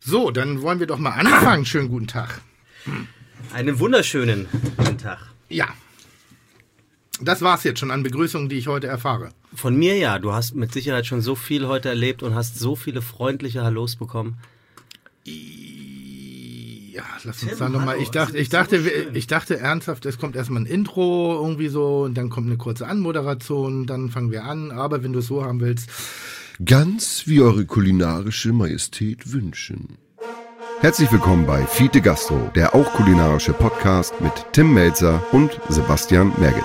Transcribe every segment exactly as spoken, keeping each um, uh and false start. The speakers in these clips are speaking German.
So, dann wollen wir doch mal anfangen. Schönen guten Tag. Einen wunderschönen guten Tag. Ja, das war's jetzt schon an Begrüßungen, die ich heute erfahre. Von mir ja, du hast mit Sicherheit schon so viel heute erlebt und hast so viele freundliche Hallos bekommen. Ja, lass uns da nochmal. Ich dachte, ich dachte, so ich dachte ernsthaft, es kommt erstmal ein Intro irgendwie so und dann kommt eine kurze Anmoderation, dann fangen wir an. Aber wenn du es so haben willst, ganz wie eure kulinarische Majestät wünschen. Herzlich willkommen bei Fiete Gastro, der auch kulinarische Podcast mit Tim Melzer und Sebastian Merget.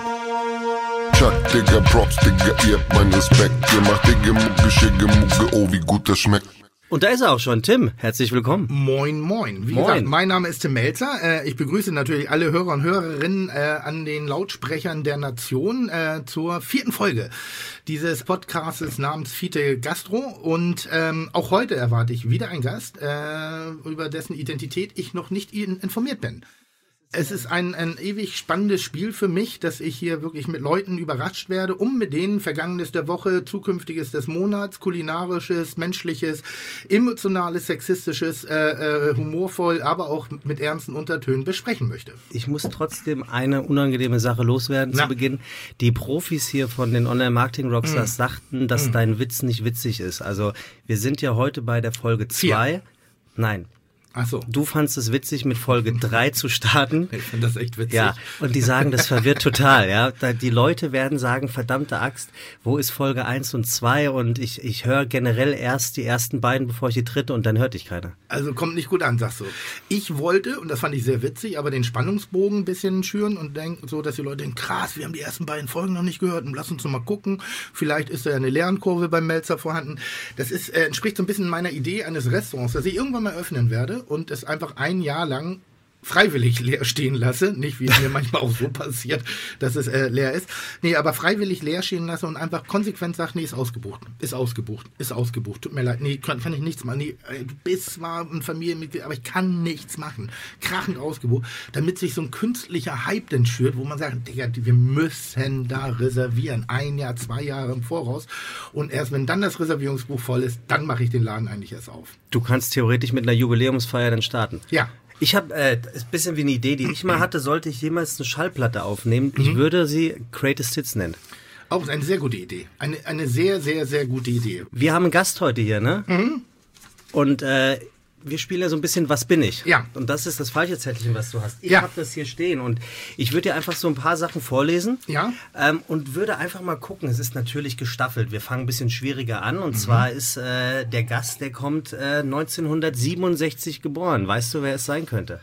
Chuck, Digga, Props, Digga, ihr habt meinen Respekt. Ihr macht Digga, Mucke, Schicke, Mucke, oh, wie gut das schmeckt. Und da ist er auch schon, Tim. Herzlich willkommen. Moin, moin. Wie moin. gesagt, mein Name ist Tim Melzer. Äh, ich begrüße natürlich alle Hörer und Hörerinnen äh, an den Lautsprechern der Nation äh, zur vierten Folge dieses Podcasts namens Fiete Gastro. Und ähm, auch heute erwarte ich wieder einen Gast, äh, über dessen Identität ich noch nicht informiert bin. Es ist ein, ein ewig spannendes Spiel für mich, dass ich hier wirklich mit Leuten überrascht werde, um mit denen Vergangenes der Woche, Zukünftiges des Monats, kulinarisches, menschliches, emotionales, sexistisches, äh, äh, humorvoll, aber auch mit ernsten Untertönen besprechen möchte. Ich muss trotzdem eine unangenehme Sache loswerden Na. zu Beginn. Die Profis hier von den Online-Marketing-Rockstars mm. sagten, dass mm. dein Witz nicht witzig ist. Also wir sind ja heute bei der Folge zwei. Nein. Ach so. Du fandst es witzig, mit Folge drei zu starten. Ich finde das echt witzig. Ja, und die sagen, das verwirrt total. Ja, die Leute werden sagen, verdammte Axt, wo ist Folge eins und zwei? Und ich, ich höre generell erst die ersten beiden, bevor ich die dritte, und dann hört dich keiner. Also kommt nicht gut an, sagst du. Ich wollte, und das fand ich sehr witzig, aber den Spannungsbogen ein bisschen schüren und denken so, dass die Leute denken, krass, wir haben die ersten beiden Folgen noch nicht gehört und lass uns noch mal gucken. Vielleicht ist da ja eine Lernkurve beim Melzer vorhanden. Das ist, äh, entspricht so ein bisschen meiner Idee eines Restaurants, das ich irgendwann mal öffnen werde und es einfach ein Jahr lang freiwillig leer stehen lasse, nicht wie es mir manchmal auch so passiert, dass es äh, leer ist, nee, aber freiwillig leer stehen lasse und einfach konsequent sage, nee, ist ausgebucht, ist ausgebucht, ist ausgebucht, tut mir leid, nee, kann, kann ich nichts machen, nee, du bist zwar ein Familienmitglied, aber ich kann nichts machen, krachend ausgebucht, damit sich so ein künstlicher Hype denn schürt, wo man sagt, Digga, wir müssen da reservieren, ein Jahr, zwei Jahre im Voraus und erst wenn dann das Reservierungsbuch voll ist, dann mache ich den Laden eigentlich erst auf. Du kannst theoretisch mit einer Jubiläumsfeier dann starten. Ja. Ich habe, äh, ist ein bisschen wie eine Idee, die ich mal hatte, sollte ich jemals eine Schallplatte aufnehmen. Ich mhm. würde sie Greatest Hits nennen. Auch eine sehr gute Idee. Eine, eine sehr, sehr, sehr gute Idee. Wir haben einen Gast heute hier, ne? Mhm. Und äh, wir spielen ja so ein bisschen Was bin ich? Ja. Und das ist das falsche Zettelchen, was du hast. Ich ja. habe das hier stehen und ich würde dir einfach so ein paar Sachen vorlesen. Ja. Ähm, und würde einfach mal gucken. Es ist natürlich gestaffelt. Wir fangen ein bisschen schwieriger an. Und mhm. zwar ist äh, der Gast, der kommt äh, neunzehnhundertsiebenundsechzig geboren. Weißt du, wer es sein könnte?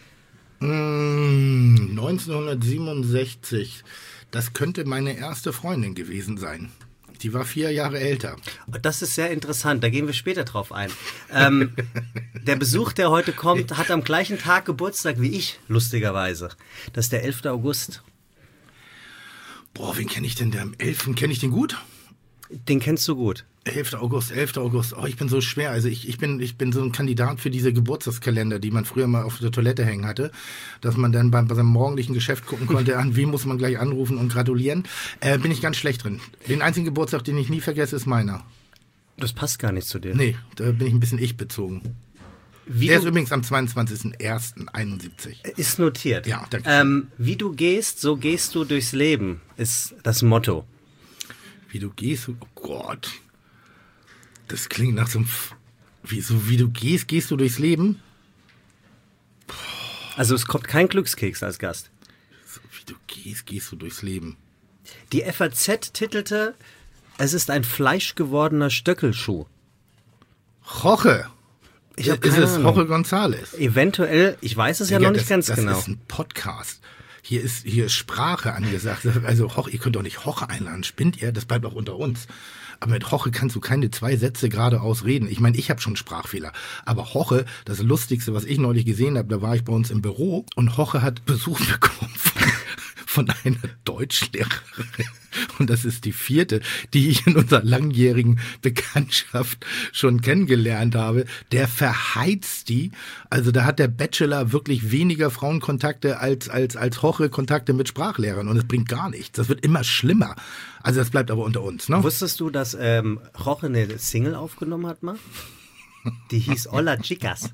Mm, neunzehnhundertsiebenundsechzig. Das könnte meine erste Freundin gewesen sein. Die war vier Jahre älter. Das ist sehr interessant, da gehen wir später drauf ein. Ähm, der Besuch, der heute kommt, hat am gleichen Tag Geburtstag wie ich, lustigerweise. Das ist der elfter August. Boah, wen kenne ich denn? Der am elften Kenne ich den gut? Den kennst du gut. elfter August, elfter August. Oh, ich bin so schwer. Also ich, ich, bin, ich bin so ein Kandidat für diese Geburtstagskalender, die man früher mal auf der Toilette hängen hatte, dass man dann beim, bei seinem morgendlichen Geschäft gucken konnte, an wen muss man gleich anrufen und gratulieren. Äh, bin ich ganz schlecht drin. Den einzigen Geburtstag, den ich nie vergesse, ist meiner. Das passt gar nicht zu dir. Nee, da bin ich ein bisschen ich-bezogen. Wie Der du, ist übrigens am zweiundzwanzigsten ersten einundsiebzig. Ist notiert. Ja, danke. Ähm, wie du gehst, so gehst du durchs Leben, ist das Motto. Wie du gehst, oh Gott. Das klingt nach so einem... Wie, so wie du gehst, gehst du durchs Leben? Boah. Also es kommt kein Glückskeks als Gast. So wie du gehst, gehst du durchs Leben. Die F A Z titelte, es ist ein fleischgewordener Stöckelschuh. Jorge. Ich hab ist keine es Ahnung. Jorge González? Eventuell, ich weiß es ja, ja noch nicht das, ganz das genau. Das ist ein Podcast. Hier ist, hier ist Sprache angesagt. Also Jorge, ihr könnt doch nicht Jorge einladen, spinnt ihr? Das bleibt auch unter uns. Aber mit Jorge kannst du keine zwei Sätze geradeaus reden. Ich meine, ich habe schon Sprachfehler. Aber Jorge, das Lustigste, was ich neulich gesehen habe, da war ich bei uns im Büro und Jorge hat Besuch bekommen von, von einer Deutschlehrerin. Und das ist die vierte, die ich in unserer langjährigen Bekanntschaft schon kennengelernt habe. Der verheizt die. Also da hat der Bachelor wirklich weniger Frauenkontakte als, als, als Jorge Kontakte mit Sprachlehrern. Und es bringt gar nichts. Das wird immer schlimmer. Also das bleibt aber unter uns, ne? Wusstest du, dass ähm, Jorge eine Single aufgenommen hat mal? Die hieß Hola Chicas.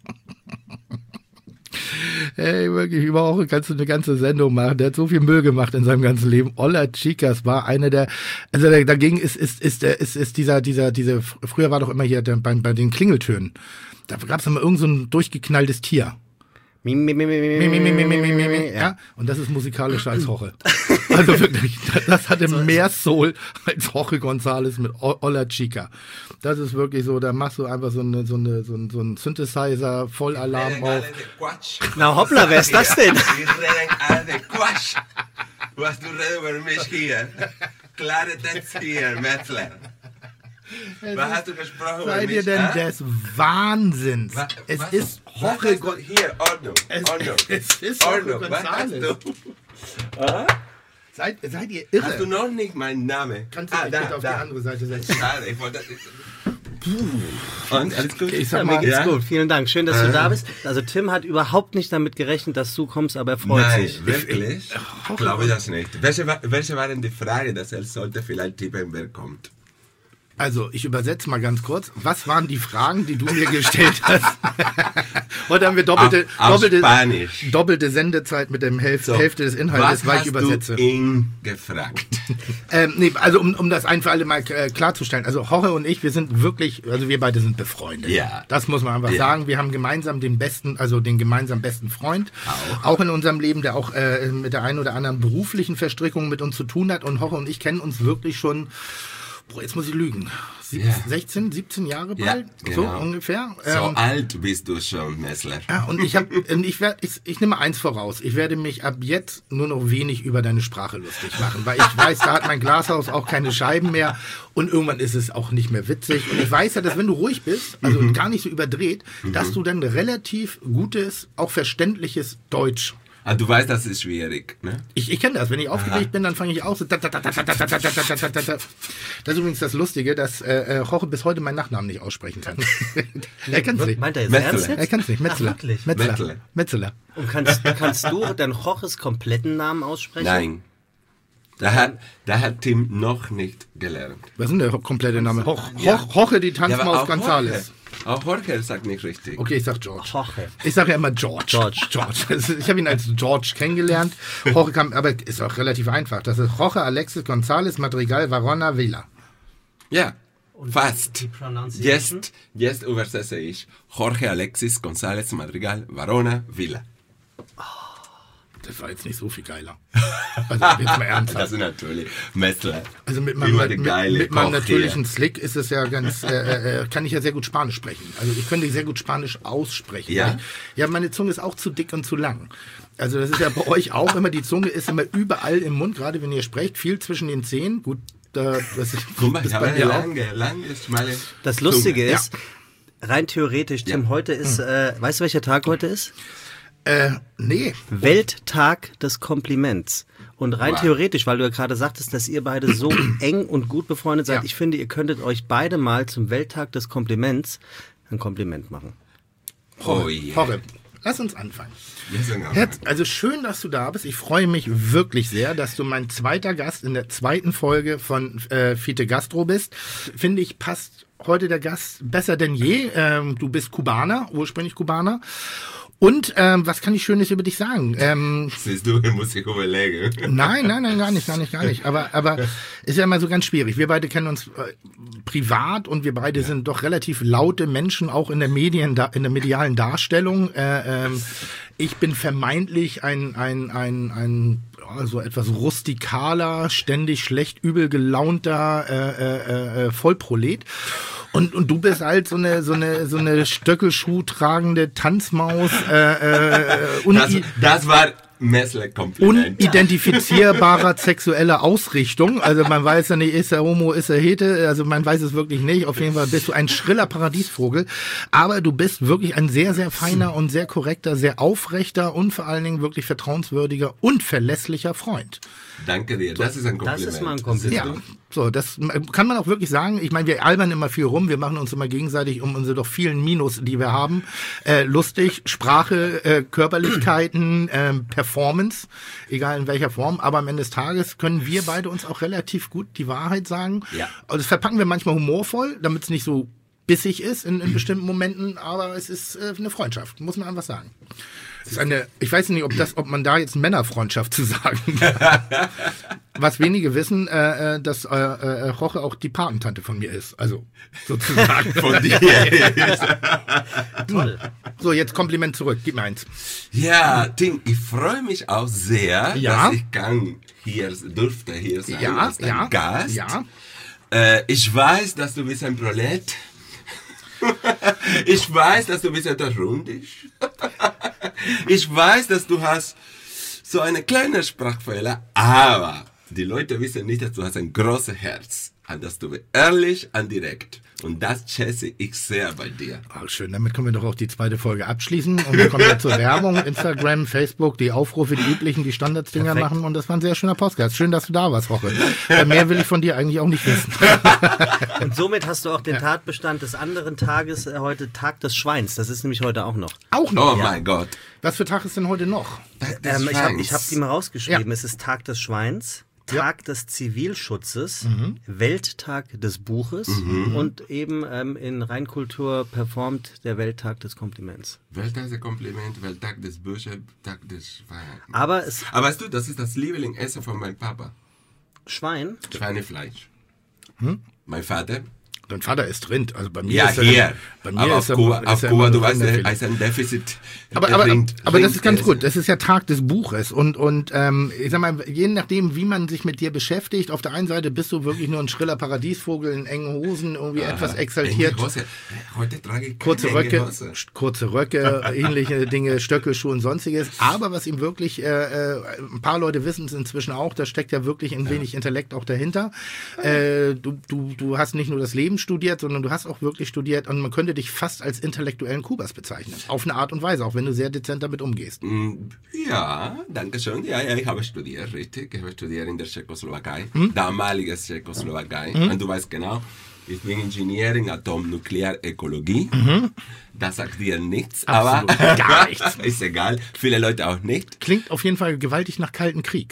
Ey, wirklich, über Hoche kannst du eine ganze Sendung machen. Der hat so viel Müll gemacht in seinem ganzen Leben. Hola Chicas war eine der, also dagegen ist, ist, ist, ist, ist dieser, dieser, diese, früher war doch immer hier der, bei, bei den Klingeltönen. Da gab es immer irgend so ein durchgeknalltes Tier. Mi, mi, mi, mi, mi, mi, mi, mi, mi, mi. Ja, und das ist musikalischer als Hoche. Also wirklich, das hatte mehr Soul als Hoche González mit Hola Chica. Das ist wirklich so, da machst du einfach so, eine, so, eine, so, ein, so ein Synthesizer, Vollalarm auf. Na hoppla, wer ist das denn? Die reden alle Quatsch. Was du redest über mich hier. Klare Text hier, Metzler. Was hast du gesprochen über Seid mich? ihr denn ah? des Wahnsinns? Was, Es was, ist was Jorge hast du hier, Ordnung, Es, Ordnung. es ist Jorge Ordnung, was hast González. du? Ah? Seid, seid ihr irre? Hast du noch nicht meinen Namen? Kannst du ah, dich da, bitte auf da. die andere Seite setzen? Schade, ich wollte... Und, alles gut? Ich Ja, sag mir mal, geht's ja? gut. Vielen Dank. Schön, dass du da bist. Also Tim hat überhaupt nicht damit gerechnet, dass du kommst, aber er freut Nein, sich. wirklich? Ich glaube das nicht. Welche war, welche war denn die Frage, dass er sollte vielleicht tippen, wer kommt? also ich übersetze mal ganz kurz. Was waren die Fragen, die du mir gestellt hast? Heute haben wir doppelte, Auf- auf doppelte, Spanisch. doppelte Sendezeit mit der Hälfte, So, Hälfte des Inhaltes, was weil ich hast übersetze. du ihn gefragt? Ähm, nee, also um, um das ein für alle mal äh, klarzustellen. Also Jorge und ich, wir sind wirklich, also wir beide sind befreundet. Ja. Das muss man einfach Ja. sagen. Wir haben gemeinsam den besten, also den gemeinsam besten Freund. Auch. Auch in unserem Leben, der auch äh, mit der einen oder anderen beruflichen Verstrickung mit uns zu tun hat. Und Jorge und ich kennen uns wirklich schon, boah, jetzt muss ich lügen, Sieb- Ja. sechzehn, siebzehn Jahre Ja, bald, so genau. ungefähr. So Ähm, alt bist du schon, Messler. Ja, und ich habe, ich werde, ich, ich nehme eins voraus. Ich werde mich ab jetzt nur noch wenig über deine Sprache lustig machen, weil ich weiß, da hat mein Glashaus auch keine Scheiben mehr und irgendwann ist es auch nicht mehr witzig. Und ich weiß ja, dass wenn du ruhig bist, also Mhm. gar nicht so überdreht, dass du dann relativ gutes, auch verständliches Deutsch. Ah, du weißt, das ist schwierig, ne? Ich, ich kenne das. Wenn ich aufgeregt bin, dann fange ich auch so. Das ist übrigens das Lustige, dass äh, Jorge bis heute meinen Nachnamen nicht aussprechen kann. Er kann es nicht. Meint er jetzt Metzler. ernst Er jetzt? kann es nicht. Metzeler. Ach, wirklich? Metzeler. Metzler. Metzeler. Und kannst, kannst du dann Jorges kompletten Namen aussprechen? Nein. Da hat, da hat Tim noch nicht gelernt. Was ist denn der komplette Name? Ho Ja. Ho Jorge die Ja, aber Tanzmaus auch González. Jorge. Auch Jorge sagt nicht richtig. Okay, ich sag George. Jorge. Ich sage ja immer George. George. George. Das ist- Ich habe ihn als George kennengelernt. Jorge kam, aber ist auch relativ einfach. Das ist Jorge Alexis González Madrigal Varona Villa. Ja, fast. die Pronunciation? Jetzt, jetzt übersetze ich Jorge Alexis González Madrigal Varona Villa. Das war jetzt nicht so viel geiler. Also jetzt mal ernsthaft. Das ist natürlich Messler. Also mit meinem, Immer mit, die geile mit meinem Koch natürlichen hier. Slick ist es ja ganz, äh, äh, kann ich ja sehr gut Spanisch sprechen. Also ich könnte sehr gut Spanisch aussprechen. Ja? Ja, meine Zunge ist auch zu dick und zu lang. Also das ist ja bei euch auch immer, die Zunge ist immer überall im Mund, gerade wenn ihr sprecht, viel zwischen den Zähnen. Gut, da, das ist, Guck mal, das ich ist habe bei eine mir auch. lange, lange, schmale Das Lustige Zunge. ist, rein theoretisch, Tim, Ja. heute ist, äh, weißt du, welcher Tag heute ist? Äh, nee. Welttag des Kompliments. Und rein Wow. theoretisch, weil du ja gerade sagtest, dass ihr beide so eng und gut befreundet seid, Ja. ich finde, ihr könntet euch beide mal zum Welttag des Kompliments ein Kompliment machen. Oh yeah. Jorge, lass uns anfangen. Wir sind auch- Herz, also schön, dass du da bist. Ich freue mich wirklich sehr, dass du mein zweiter Gast in der zweiten Folge von äh, Fite Gastro bist. Finde ich, passt heute der Gast besser denn je. Ähm, du bist Kubaner, ursprünglich Kubaner. Und ähm, was kann ich Schönes über dich sagen? Ähm, Siehst du, ich muss ich überlegen. Nein, nein, nein, gar nicht, gar nicht, gar nicht. Aber, aber ist ja immer so ganz schwierig. Wir beide kennen uns äh, privat und wir beide sind doch relativ laute Menschen, auch in der Medien, in der medialen Darstellung. Äh, ähm, ich bin vermeintlich ein, ein, ein, ein ja, so etwas rustikaler, ständig schlecht, übel gelaunter äh, äh, äh, Vollprolet. Und, und du bist halt so eine, so eine, so eine Stöckelschuh tragende Tanzmaus, äh, äh, Das, uni- das war Messler-Kompliment. unidentifizierbarer sexueller Ausrichtung. Also man weiß ja nicht, ist er Homo, ist er Hete, also man weiß es wirklich nicht. Auf jeden Fall bist du ein schriller Paradiesvogel. Aber du bist wirklich ein sehr, sehr feiner und sehr korrekter, sehr aufrechter und vor allen Dingen wirklich vertrauenswürdiger und verlässlicher Freund. Danke dir, das ist ein Kompliment. Das ist mal ein Kompliment. Ja, so, das kann man auch wirklich sagen. Ich meine, wir albern immer viel rum, wir machen uns immer gegenseitig um unsere doch vielen Minus, die wir haben, äh, lustig, Sprache, äh, Körperlichkeiten, äh, Performance, egal in welcher Form, aber am Ende des Tages können wir beide uns auch relativ gut die Wahrheit sagen. Ja. Also das verpacken wir manchmal humorvoll, damit es nicht so bissig ist in, in bestimmten Momenten, aber es ist äh, eine Freundschaft, muss man einfach sagen. Es ist eine, ich weiß nicht, ob das, ob man da jetzt Männerfreundschaft zu sagen kann. Was wenige wissen, äh, dass äh, äh, Roche auch die Patentante von mir ist, also sozusagen. Von dir. Toll. So, jetzt Kompliment zurück, gib mir eins. Ja, Tim, ich freue mich auch sehr, Ja. dass ich kann hier, durfte hier sein Ja, als dein ja, Gast. ja. Äh, ich weiß, dass du bist ein Prolet. Ich weiß, dass du bist etwas rundisch. Ich weiß, dass du hast so eine kleine Sprachfehler, aber die Leute wissen nicht, dass du hast ein großes Herz. Und dass du bist ehrlich und direkt. Und das schätze ich sehr bei dir. Ach, schön, damit können wir doch auch die zweite Folge abschließen. Und wir kommen jetzt zur Werbung, Instagram, Facebook, die Aufrufe, die üblichen, die Standardsdinger Perfekt. machen. Und das war ein sehr schöner Podcast. Schön, dass du da warst, Roche. Äh, Mehr will ich von dir eigentlich auch nicht wissen. Und somit hast du auch den Tatbestand des anderen Tages, äh, heute Tag des Schweins. Das ist nämlich heute auch noch. Auch noch. Oh mein Gott. Was für Tag ist denn heute noch? Das Ähm, ich habe Schweins. ich hab die mal rausgeschrieben. Ja. Es ist Tag des Schweins, Tag des Zivilschutzes, Welttag des Buches und eben ähm, in Rheinkultur performt der Welttag des Kompliments. Welttag des Kompliment, Welttag des Bücher, Tag des Schweins. Aber es Aber weißt du, das ist das Lieblingsessen von meinem Papa. Schwein, Schweinefleisch. Hm? Mein Vater? Dein Vater isst Rind. Also bei mir Ja, ist er, hier. Bei mir aber ist auf er, Kuba, ist auf er Kuba immer du noch weißt, Rinderfilet. da ist ein Defizit. Aber, aber, Rind- aber das ist ganz Rindessen. gut. Das ist ja Tag des Buches. Und, und ähm, ich sag mal, je nachdem, wie man sich mit dir beschäftigt, auf der einen Seite bist du wirklich nur ein schriller Paradiesvogel in engen Hosen, irgendwie etwas exaltiert. Enge Hose. Heute trage ich keine Kurze enge Röcke, Hose. kurze Röcke, ähnliche Dinge, Stöckelschuhe und sonstiges. Aber was ihm wirklich, äh, äh, ein paar Leute wissen es inzwischen auch, da steckt ja wirklich ein wenig Intellekt auch dahinter. Äh, du, du, du hast nicht nur das Leben studiert, sondern du hast auch wirklich studiert und man könnte dich fast als intellektuellen Kubas bezeichnen. Auf eine Art und Weise, auch wenn du sehr dezent damit umgehst. Mm, Ja, danke schön. Ja, ja, ich habe studiert, richtig. Ich habe studiert in der Tschechoslowakei, Hm? damalige Tschechoslowakei. Und du weißt genau, ich bin Ingenieur in Atomnuklearökologie. Das sagt dir nichts, Mhm. Absolut aber gar nichts. ist egal. Viele Leute auch nicht. Klingt auf jeden Fall gewaltig nach Kalten Krieg.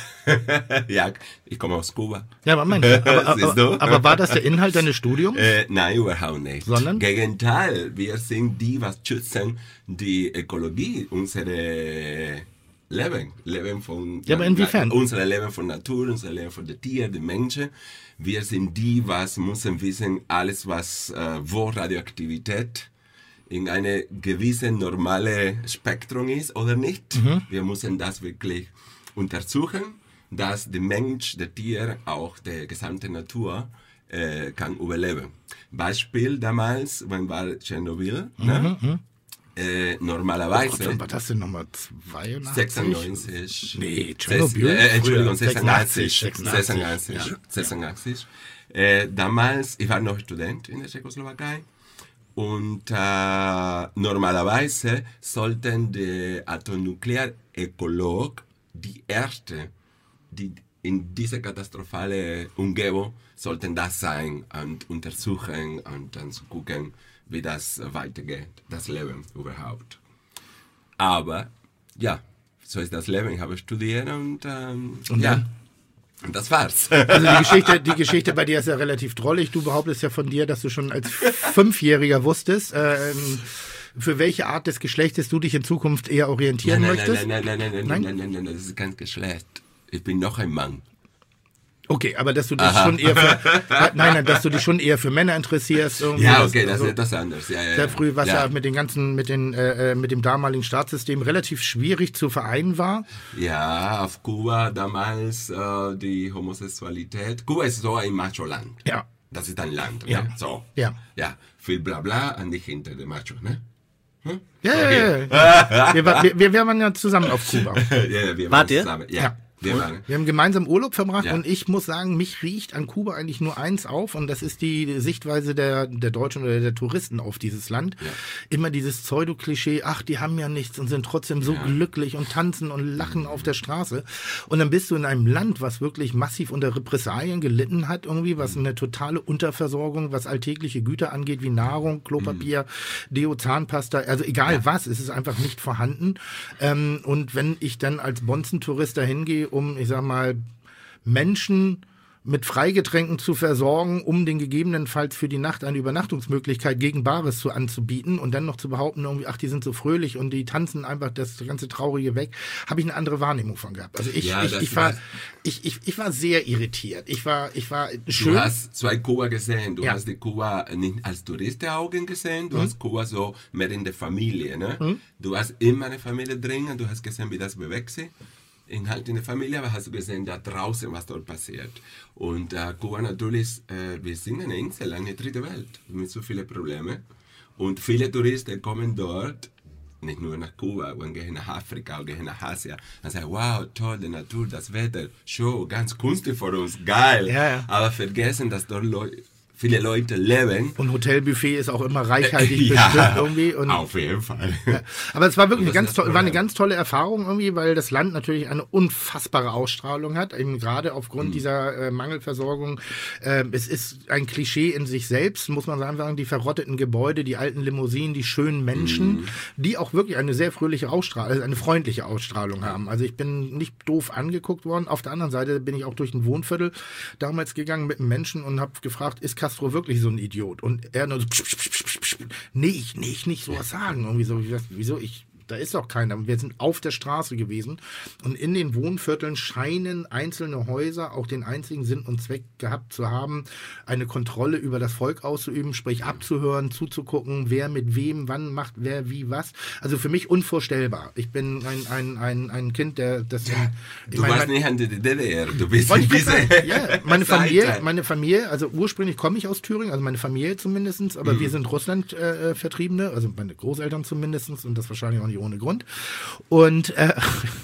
Ja, ich komme aus Kuba. Ja, aber Mensch, aber, Siehst du? aber, aber war das der Inhalt deines Studiums? Äh, nein, überhaupt nicht. Sondern? Gegenteil, wir sind die, was schützen die Ökologie, unsere Leben, Leben von Ja, aber inwiefern? Unser Leben von Natur, unser Leben von den Tieren, den Menschen. Wir sind die, was müssen wissen, alles was äh, wo Radioaktivität in eine gewisse normale Spektrum ist oder nicht. Mhm. Wir müssen das wirklich untersuchen, dass der Mensch, der Tier, auch der gesamte Natur äh, kann überleben. Beispiel damals, wenn war Tschernobyl, ne? äh, normalerweise Gott, wann war das denn nochmal? zweiundachtzig? sechsundneunzig. Nee, Tschernobyl? Äh, Entschuldigung, Früher. sechsundachtzig. sechsundachtzig, sechsundachtzig. ja. sechsundachtzig. Äh, damals, ich war noch Student in der Tschechoslowakei. Und äh, normalerweise sollten die Atomnuklearökolog die erste, die in dieser katastrophalen Umgebung sollten das sein und untersuchen und dann zu gucken, wie das weitergeht, das Leben überhaupt. Aber ja, so ist das Leben. Ich habe studiert und, ähm, Und ja, dann? und das war's. Also die Geschichte, die Geschichte bei dir ist ja relativ drollig. Du behauptest ja von dir, dass du schon als Fünfjähriger wusstest, ähm, für welche Art des Geschlechtes du dich in Zukunft eher orientieren nein, möchtest. Nein, nein, nein, nein, nein, Nein? nein, nein, nein, nein, das ist kein Geschlecht. Ich bin noch ein Mann. Okay, aber dass du dich schon eher für, nein, nein, dass du dich schon eher für Männer interessierst. irgendwie. Ja, okay, das Also ist etwas anderes. Ja, ja, sehr ja. früh, was ja, ja mit den ganzen, mit den, äh, mit dem damaligen Staatssystem relativ schwierig zu vereinen war. Ja, auf Kuba damals äh, die Homosexualität. Kuba ist so ein Macho-Land. Ja. Das ist ein Land. Ja. Ne? So. Ja. Ja. Viel Blabla und nicht hinter dem Macho, ne? Hm? Ja, ja, ja, ja. Wir, war- wir, wir waren ja zusammen auf Kuba. ja, wir Wart waren ihr? zusammen. Ja. Ja. Wir waren. Wir haben gemeinsam Urlaub verbracht Ja. und ich muss sagen, mich riecht an Kuba eigentlich nur eins auf und das ist die Sichtweise der, der Deutschen oder der Touristen auf dieses Land. Ja. Immer dieses Pseudo-Klischee, ach, die haben ja nichts und sind trotzdem so glücklich und tanzen und lachen auf der Straße. Und dann bist du in einem Land, was wirklich massiv unter Repressalien gelitten hat, irgendwie, was eine totale Unterversorgung, was alltägliche Güter angeht, wie Nahrung, Klopapier, Deo, Zahnpasta, also egal was, es ist einfach nicht vorhanden. Ähm, und wenn ich dann als Bonzentourist dahin gehe, um, ich sag mal, Menschen mit Freigetränken zu versorgen, um den gegebenenfalls für die Nacht eine Übernachtungsmöglichkeit gegen Bares zu anzubieten und dann noch zu behaupten, irgendwie, ach, die sind so fröhlich und die tanzen einfach das ganze Traurige weg, habe ich eine andere Wahrnehmung von gehabt. Also ich, Ja, ich, das ich, war, war- ich, ich, ich war sehr irritiert. Ich war, ich war schön. Du hast zwei Kuba gesehen. Du Ja. hast die Kuba nicht als Touristenaugen gesehen, du hast Kuba so mehr in der Familie. Ne? Du hast immer eine Familie drin und du hast gesehen, wie das bewegt sich. In, halt in der Familie, aber hast du gesehen, da draußen, was dort passiert. Und äh, Kuba natürlich, äh, wir sind eine Insel, eine dritte Welt, mit so vielen Problemen. Und viele Touristen kommen dort, nicht nur nach Kuba, und gehen nach Afrika und gehen nach Asien und sagen, wow, toll, die Natur, das Wetter, Show, ganz kunstig für uns, geil. Ja, ja. Aber vergessen, dass dort Leu viele Leute leben. Und Hotelbuffet ist auch immer reichhaltig Ja, bestimmt irgendwie. Und auf jeden Fall. Ja. Aber es war wirklich eine Das ist ganz, das to- war eine Problem. ganz tolle Erfahrung irgendwie, weil das Land natürlich eine unfassbare Ausstrahlung hat, eben gerade aufgrund Mhm. dieser äh, Mangelversorgung. Äh, es ist ein Klischee in sich selbst, muss man sagen, die verrotteten Gebäude, die alten Limousinen, die schönen Menschen, Mhm. die auch wirklich eine sehr fröhliche Ausstrahlung, also eine freundliche Ausstrahlung haben. Also ich bin nicht doof angeguckt worden. Auf der anderen Seite bin ich auch durch ein Wohnviertel damals gegangen mit einem Menschen und habe gefragt, ist Castro wirklich so ein Idiot? Und er nur so, psch, psch, psch, psch, psch, nee, ich, nee, ich nicht sowas sagen. Irgendwie so, ich weiß, wieso ich, da ist doch keiner. Wir sind auf der Straße gewesen und in den Wohnvierteln scheinen einzelne Häuser auch den einzigen Sinn und Zweck gehabt zu haben, eine Kontrolle über das Volk auszuüben, sprich abzuhören, zuzugucken, wer mit wem, wann macht wer wie was. Also für mich unvorstellbar. Ich bin ein, ein, ein, ein Kind, der das... in- ich Du meine, warst mein- nicht an der D D R, du bist wollte ein ich gerade bisschen... sagen. Ja, meine Familie, Seite. meine Familie, also ursprünglich komme ich aus Thüringen, also meine Familie zumindestens, aber wir sind Russland äh, Vertriebene, also meine Großeltern zumindestens und das wahrscheinlich auch nicht ohne Grund. Und äh,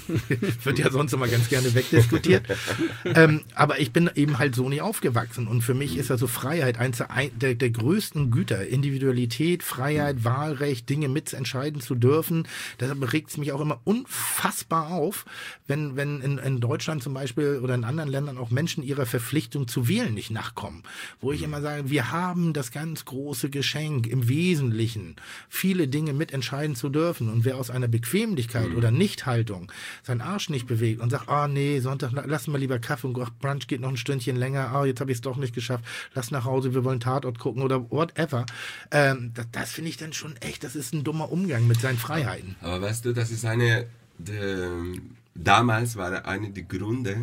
wird ja sonst immer ganz gerne wegdiskutiert. ähm, aber ich bin eben halt so nicht aufgewachsen und für mich ist also Freiheit eins der, ein- der, der größten Güter. Individualität, Freiheit, Wahlrecht, Dinge mitentscheiden zu dürfen. Deshalb regt es mich auch immer unfassbar auf, wenn, wenn in, in Deutschland zum Beispiel oder in anderen Ländern auch Menschen ihrer Verpflichtung zu wählen nicht nachkommen. Wo ich immer sage, wir haben das ganz große Geschenk im Wesentlichen, viele Dinge mitentscheiden zu dürfen. Und wer aus einer Bequemlichkeit oder Nichthaltung seinen Arsch nicht bewegt und sagt, ah nee, Sonntag, lassen wir lieber Kaffee und ach, Brunch geht noch ein Stündchen länger, ah, jetzt habe ich es doch nicht geschafft, lass nach Hause, wir wollen Tatort gucken oder whatever. Ähm, das das finde ich dann schon echt, das ist ein dummer Umgang mit seinen Freiheiten. Aber weißt du, das ist eine, der, damals war eine der Gründe,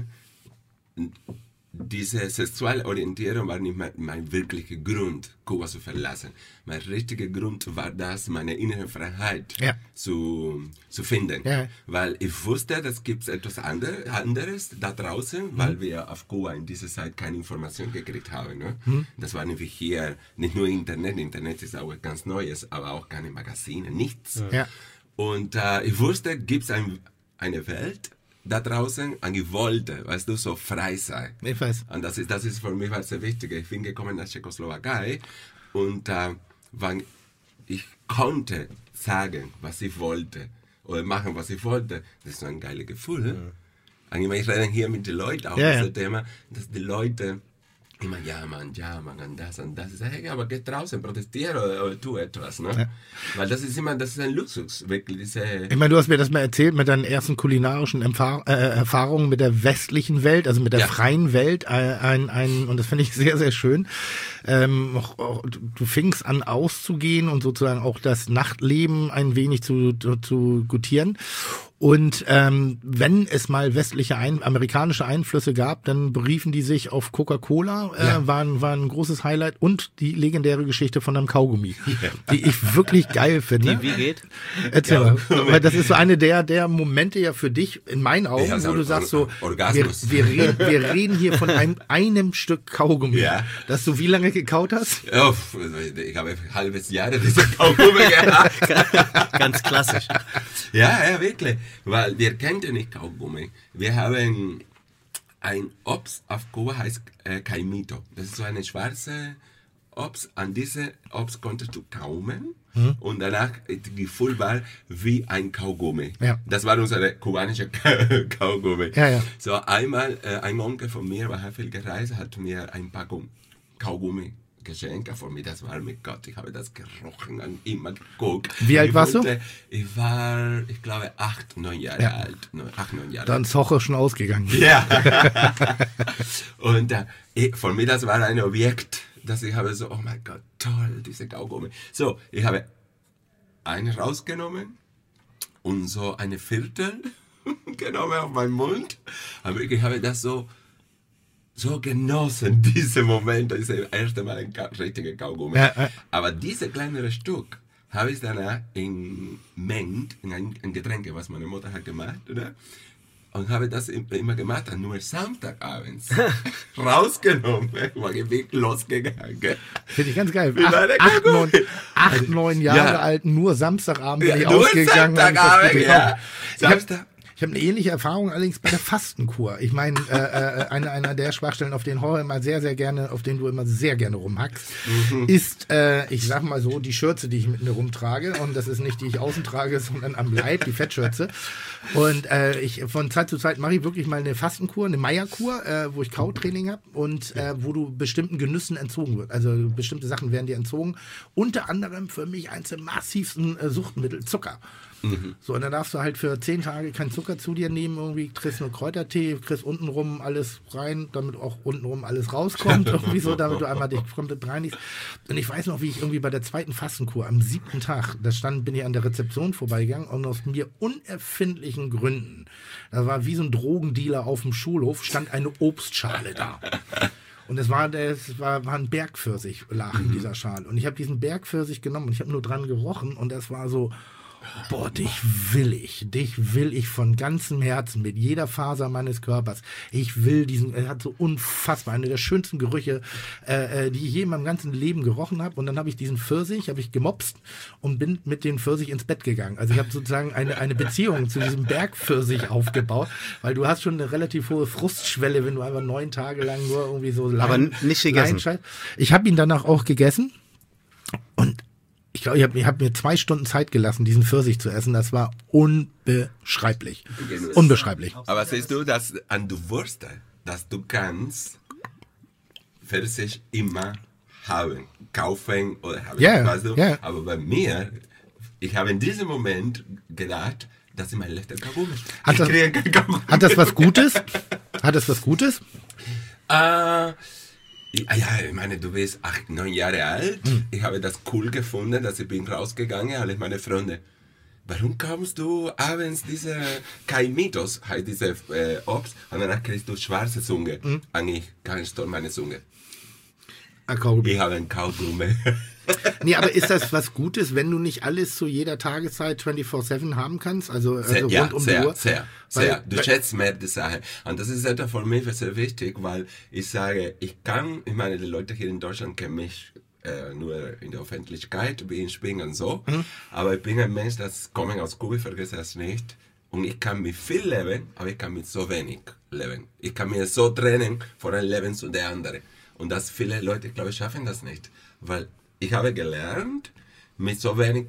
diese sexuelle Orientierung war nicht mein, mein wirklicher Grund, Kuba zu verlassen. Mein richtiger Grund war das, meine innere Freiheit Ja. zu, zu finden. Ja. Weil ich wusste, es gibt etwas andere, anderes da draußen, Mhm. weil wir auf Kuba in dieser Zeit keine Information gekriegt haben. Ne? Mhm. Das war nämlich hier, nicht nur Internet, Internet ist auch ganz Neues, aber auch keine Magazine, nichts. Ja. Und äh, ich wusste, gibt es ein, eine Welt da draußen und ich wollte, weißt du, so frei sein. Ich weiß. Und das ist, das ist für mich was sehr wichtig. Ich bin gekommen nach Tschechoslowakei und äh, wann ich konnte sagen, was ich wollte oder machen, was ich wollte, das ist so ein geiles Gefühl. Ja. Und ich meine, ich rede hier mit den Leuten auch Ja, über ja. das Thema, dass die Leute immer jammern, jammern und das und das. Ich sage, hey, aber geh draußen, protestiere oder, oder tu etwas. Ne? Ja. Weil das ist immer, das ist ein Luxus, wirklich. Diese, Ich meine, du hast mir das mal erzählt mit deinen ersten kulinarischen Empfa- äh, Erfahrungen mit der westlichen Welt, also mit der Ja. freien Welt. Äh, ein, ein, und das finde ich sehr, sehr schön. Ähm, auch, auch, du du fingst an auszugehen und sozusagen auch das Nachtleben ein wenig zu, zu, zu gutieren. Und ähm, wenn es mal westliche, ein, amerikanische Einflüsse gab, dann beriefen die sich auf Coca-Cola, äh, Ja. waren, waren ein großes Highlight und die legendäre Geschichte von einem Kaugummi, die ich wirklich geil finde. Die wie geht? Erzähl mal, weil das ist so eine der, der Momente ja für dich, in meinen Augen, Ja, so wo du Or- sagst so, wir, Orgasmus. wir, reden, wir reden hier von einem, einem Stück Kaugummi, Ja. das du wie lange gekaut hast? Oh, ich habe ein halbes Jahr diese Kaugummi gehabt. Ganz klassisch. Ja, ja, wirklich. Weil wir kennen ja nicht Kaugummi. Wir haben ein Obst auf Kuba, heißt äh, Caimito. Das ist so eine schwarze Obst. An diese Obst konntest du kaumen. Hm. Und danach das Gefühl war wie ein Kaugummi. Ja. Das war unser kubanischer Kaugummi. Ja, ja. So einmal, äh, ein Onkel von mir war viel gereist, hat mir ein Packung Kaugummi Geschenke für mich, das war mit Gott, ich habe das gerochen und immer geguckt. Wie alt ich warst wollte, du? Ich war, ich glaube, acht, neun Jahre Ja. alt. Neun, acht, neun Jahre Dann alt. ist Hoche schon ausgegangen. Ja. Und äh, ich, für mich, das war ein Objekt, dass ich habe so, oh mein Gott, toll, diese Kaugummi. So, ich habe eine rausgenommen und so eine Viertel genommen auf meinen Mund. Aber ich habe das so, so genossen, diese Moment, das erste Mal ein Ka richtiger Kaugummi. Ja, ja. Aber dieses kleinere Stück habe ich danach in Mengt, in ein, ein Getränk, was meine Mutter hat gemacht, oder? Und habe das immer gemacht, dann nur Samstagabends rausgenommen, war ich wirklich losgegangen. Finde ich ganz geil. Wie war Acht, der acht, Kaugummi? neun, acht, neun Jahre Ja. alt, nur Samstagabend bin Ja, ich nur ausgegangen. und hab das Samstagabend, gekauft. ja. Ich habe Samstag. ich hab eine ähnliche Erfahrung allerdings bei der Fastenkur. Ich meine, äh, äh, eine, einer der Schwachstellen, auf den Horror immer sehr, sehr gerne, auf den du immer sehr gerne rumhackst, Mhm. ist, äh, ich sag mal so, die Schürze, die ich mit mir rumtrage. Und das ist nicht die ich außen trage, sondern am Leib, die Fettschürze. Und äh, ich von Zeit zu Zeit mache ich wirklich mal eine Fastenkur, eine Meierkur, äh, wo ich Kautraining habe und äh, wo du bestimmten Genüssen entzogen wird. Also bestimmte Sachen werden dir entzogen. Unter anderem für mich eins der massivsten äh, Suchtmittel, Zucker. So, und dann darfst du halt für zehn Tage keinen Zucker zu dir nehmen, irgendwie kriegst nur Kräutertee, kriegst untenrum alles rein, damit auch untenrum alles rauskommt, irgendwie so, damit du einmal dich komplett reinigst. Und ich weiß noch, wie ich irgendwie bei der zweiten Fastenkur am siebten Tag, da stand, bin ich an der Rezeption vorbeigegangen und aus mir unerfindlichen Gründen, da war wie so ein Drogendealer auf dem Schulhof, stand eine Obstschale da. Und es war, es war, war ein Bergpfirsich, lag in dieser Schale. Und ich habe diesen Bergpfirsich genommen und ich habe nur dran gerochen und das war so, boah, dich will ich, dich will ich von ganzem Herzen, mit jeder Faser meines Körpers. Ich will diesen, er hat so unfassbar, eine der schönsten Gerüche, äh, die ich je in meinem ganzen Leben gerochen habe. Und dann habe ich diesen Pfirsich, habe ich gemopst und bin mit dem Pfirsich ins Bett gegangen. Also ich habe sozusagen eine, eine Beziehung zu diesem Bergpfirsich aufgebaut, weil du hast schon eine relativ hohe Frustschwelle, wenn du einfach neun Tage lang nur irgendwie so Lein, Aber nicht gegessen. Leinscheiß- Ich habe ihn danach auch gegessen und ich glaube, ich habe hab mir zwei Stunden Zeit gelassen, diesen Pfirsich zu essen. Das war unbeschreiblich. Unbeschreiblich. Aber siehst du, dass an du Wurst, dass du kannst Pfirsich immer haben, kaufen oder haben, Ja, weißt du? ja. Aber bei mir, ich habe in diesem Moment gedacht, das ist mein letzter Kaugummi. Hat Ich das- kriege kein Kaugummi. Hat das was Gutes? Hat das was Gutes? Äh, ja, ja, ich meine, du bist acht, neun Jahre alt. Ich habe das cool gefunden, dass ich bin rausgegangen, alle meine Freunde. Warum kommst du abends diese Kaimitos, heißt diese äh, Obst, und danach kriegst du schwarze Zunge. Eigentlich ganz toll meine Zunge. Ah, Kaugummi. Ich habe einen Kaugummi. Nee, aber ist das was Gutes, wenn du nicht alles zu jeder Tageszeit vierundzwanzig sieben haben kannst? Also, Sehr, also ja, rund um sehr, die Uhr? sehr, Weil- sehr. Du weil- schätzt mehr die Sache. Und das ist etwas für mich sehr wichtig, weil ich sage, ich kann, ich meine, die Leute hier in Deutschland kennen mich äh, nur in der Öffentlichkeit, wie ich bin und so. Mhm. Aber ich bin ein Mensch, das kommt aus Kuba, ich vergesse das nicht. Und ich kann mit viel leben, aber ich kann mit so wenig leben. Ich kann mir so trennen von einem Leben zu der anderen. Und dass viele Leute, glaube ich, schaffen das nicht. Weil ich habe gelernt, mit so wenig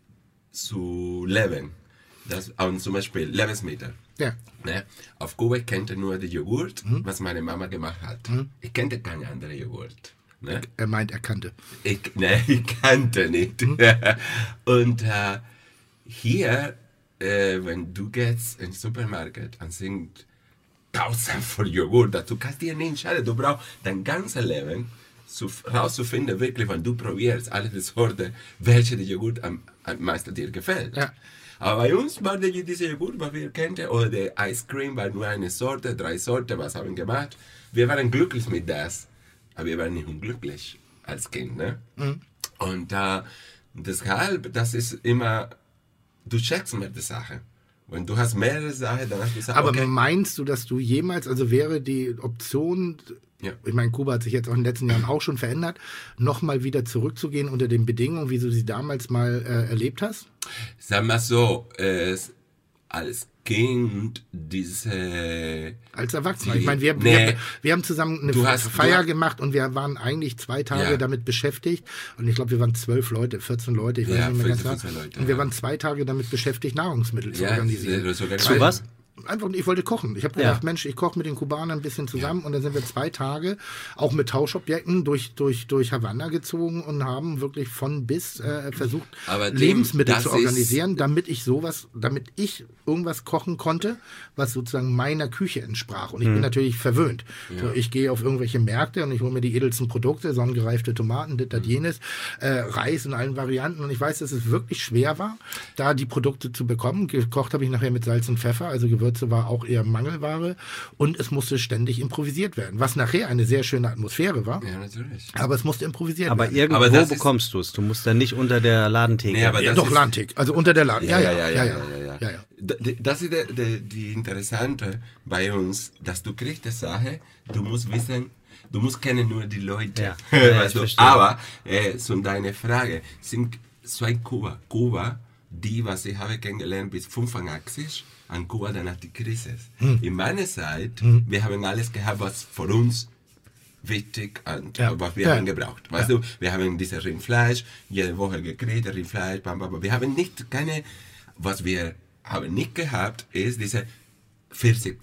zu leben. Das, und zum Beispiel Lebensmittel. Ja. Ne? Auf Kuba ich kannte nur den Joghurt, was meine Mama gemacht hat. Ich kannte keine andere Joghurt. Ne? Er meint, er kannte. Ich, ne, ich kannte nicht. Und äh, hier, äh, wenn du gehst in den Supermarkt und sind tausend von Joghurt, du kannst dir nicht entscheiden, du brauchst dein ganzes Leben zu, rauszufinden, wirklich, wenn du probierst, alle die Sorte, welche die Joghurt am, am meisten dir gefällt. Ja. Aber bei uns war die, diese Joghurt, was wir kannten, oder der Ice Cream war nur eine Sorte, drei Sorten, was haben wir gemacht. Wir waren glücklich mit das, aber wir waren nicht unglücklich als Kind. Ne? Mhm. Und äh, deshalb, das ist immer, du checkst mehr die Sache. Wenn du hast mehrere Sachen, dann hast du gesagt, Aber okay. meinst du, dass du jemals, also wäre die Option, Ja. ich meine, Kuba hat sich jetzt auch in den letzten Jahren auch schon verändert, nochmal wieder zurückzugehen unter den Bedingungen, wie du sie damals mal äh, erlebt hast? Sag mal so, äh, als Kind diese... Als Erwachsener. Die- Ich meine, wir, Nee. wir, wir haben zusammen eine Du hast- Feier du- gemacht und wir waren eigentlich zwei Tage Ja. damit beschäftigt. Und ich glaube, wir waren zwölf Leute, vierzehn Leute, ich weiß Ja, nicht mehr ganz vierzehn, genau. vierzehn Leute, und wir ja. waren zwei Tage damit beschäftigt, Nahrungsmittel zu Ja, organisieren. das- sogar- Zu was? einfach, ich wollte kochen. Ich habe Ja. gedacht, Mensch, ich koche mit den Kubanern ein bisschen zusammen und dann sind wir zwei Tage auch mit Tauschobjekten durch, durch, durch Havanna gezogen und haben wirklich von bis äh, versucht, Aber Tim, Lebensmittel das zu ist- organisieren, damit ich sowas, damit ich irgendwas kochen konnte, was sozusagen meiner Küche entsprach. Und ich bin natürlich verwöhnt. So, ich gehe auf irgendwelche Märkte und ich hole mir die edelsten Produkte, sonnengereifte Tomaten, das, das, jenes, äh, Reis in allen Varianten. Und ich weiß, dass es wirklich schwer war, da die Produkte zu bekommen. Gekocht habe ich nachher mit Salz und Pfeffer, also Gewürze war auch eher Mangelware. Und es musste ständig improvisiert werden, was nachher eine sehr schöne Atmosphäre war. Ja, natürlich. Aber es musste improvisiert Aber werden. irgendwo Aber das ist- bekommst du es. Du musst dann nicht unter der Ladentheke. Nee, aber Ja, das doch, ist- Lantik, also unter der Laden. Ja, ja, ja, ja, ja, ja, ja, ja. D- Das ist die, die, die Interessante bei uns, dass du kriegst die Sache, du musst wissen, du musst kennen nur die Leute. Ja. Ja, ja, weißt ich du? verstehe. Aber, äh, so deine Frage, sind zwei Kuba. Kuba, die, was ich habe kennengelernt bis fünfundachtzig, an Kuba danach die Krise. Hm. In meiner Zeit, wir haben alles gehabt, was für uns wichtig und Ja. was wir Ja. haben gebraucht. Weißt du, wir haben dieses Rindfleisch jede Woche gekriegt, Rindfleisch, bam, bam, bam. Wir haben nicht keine, was wir haben nicht gehabt, ist diese vierzig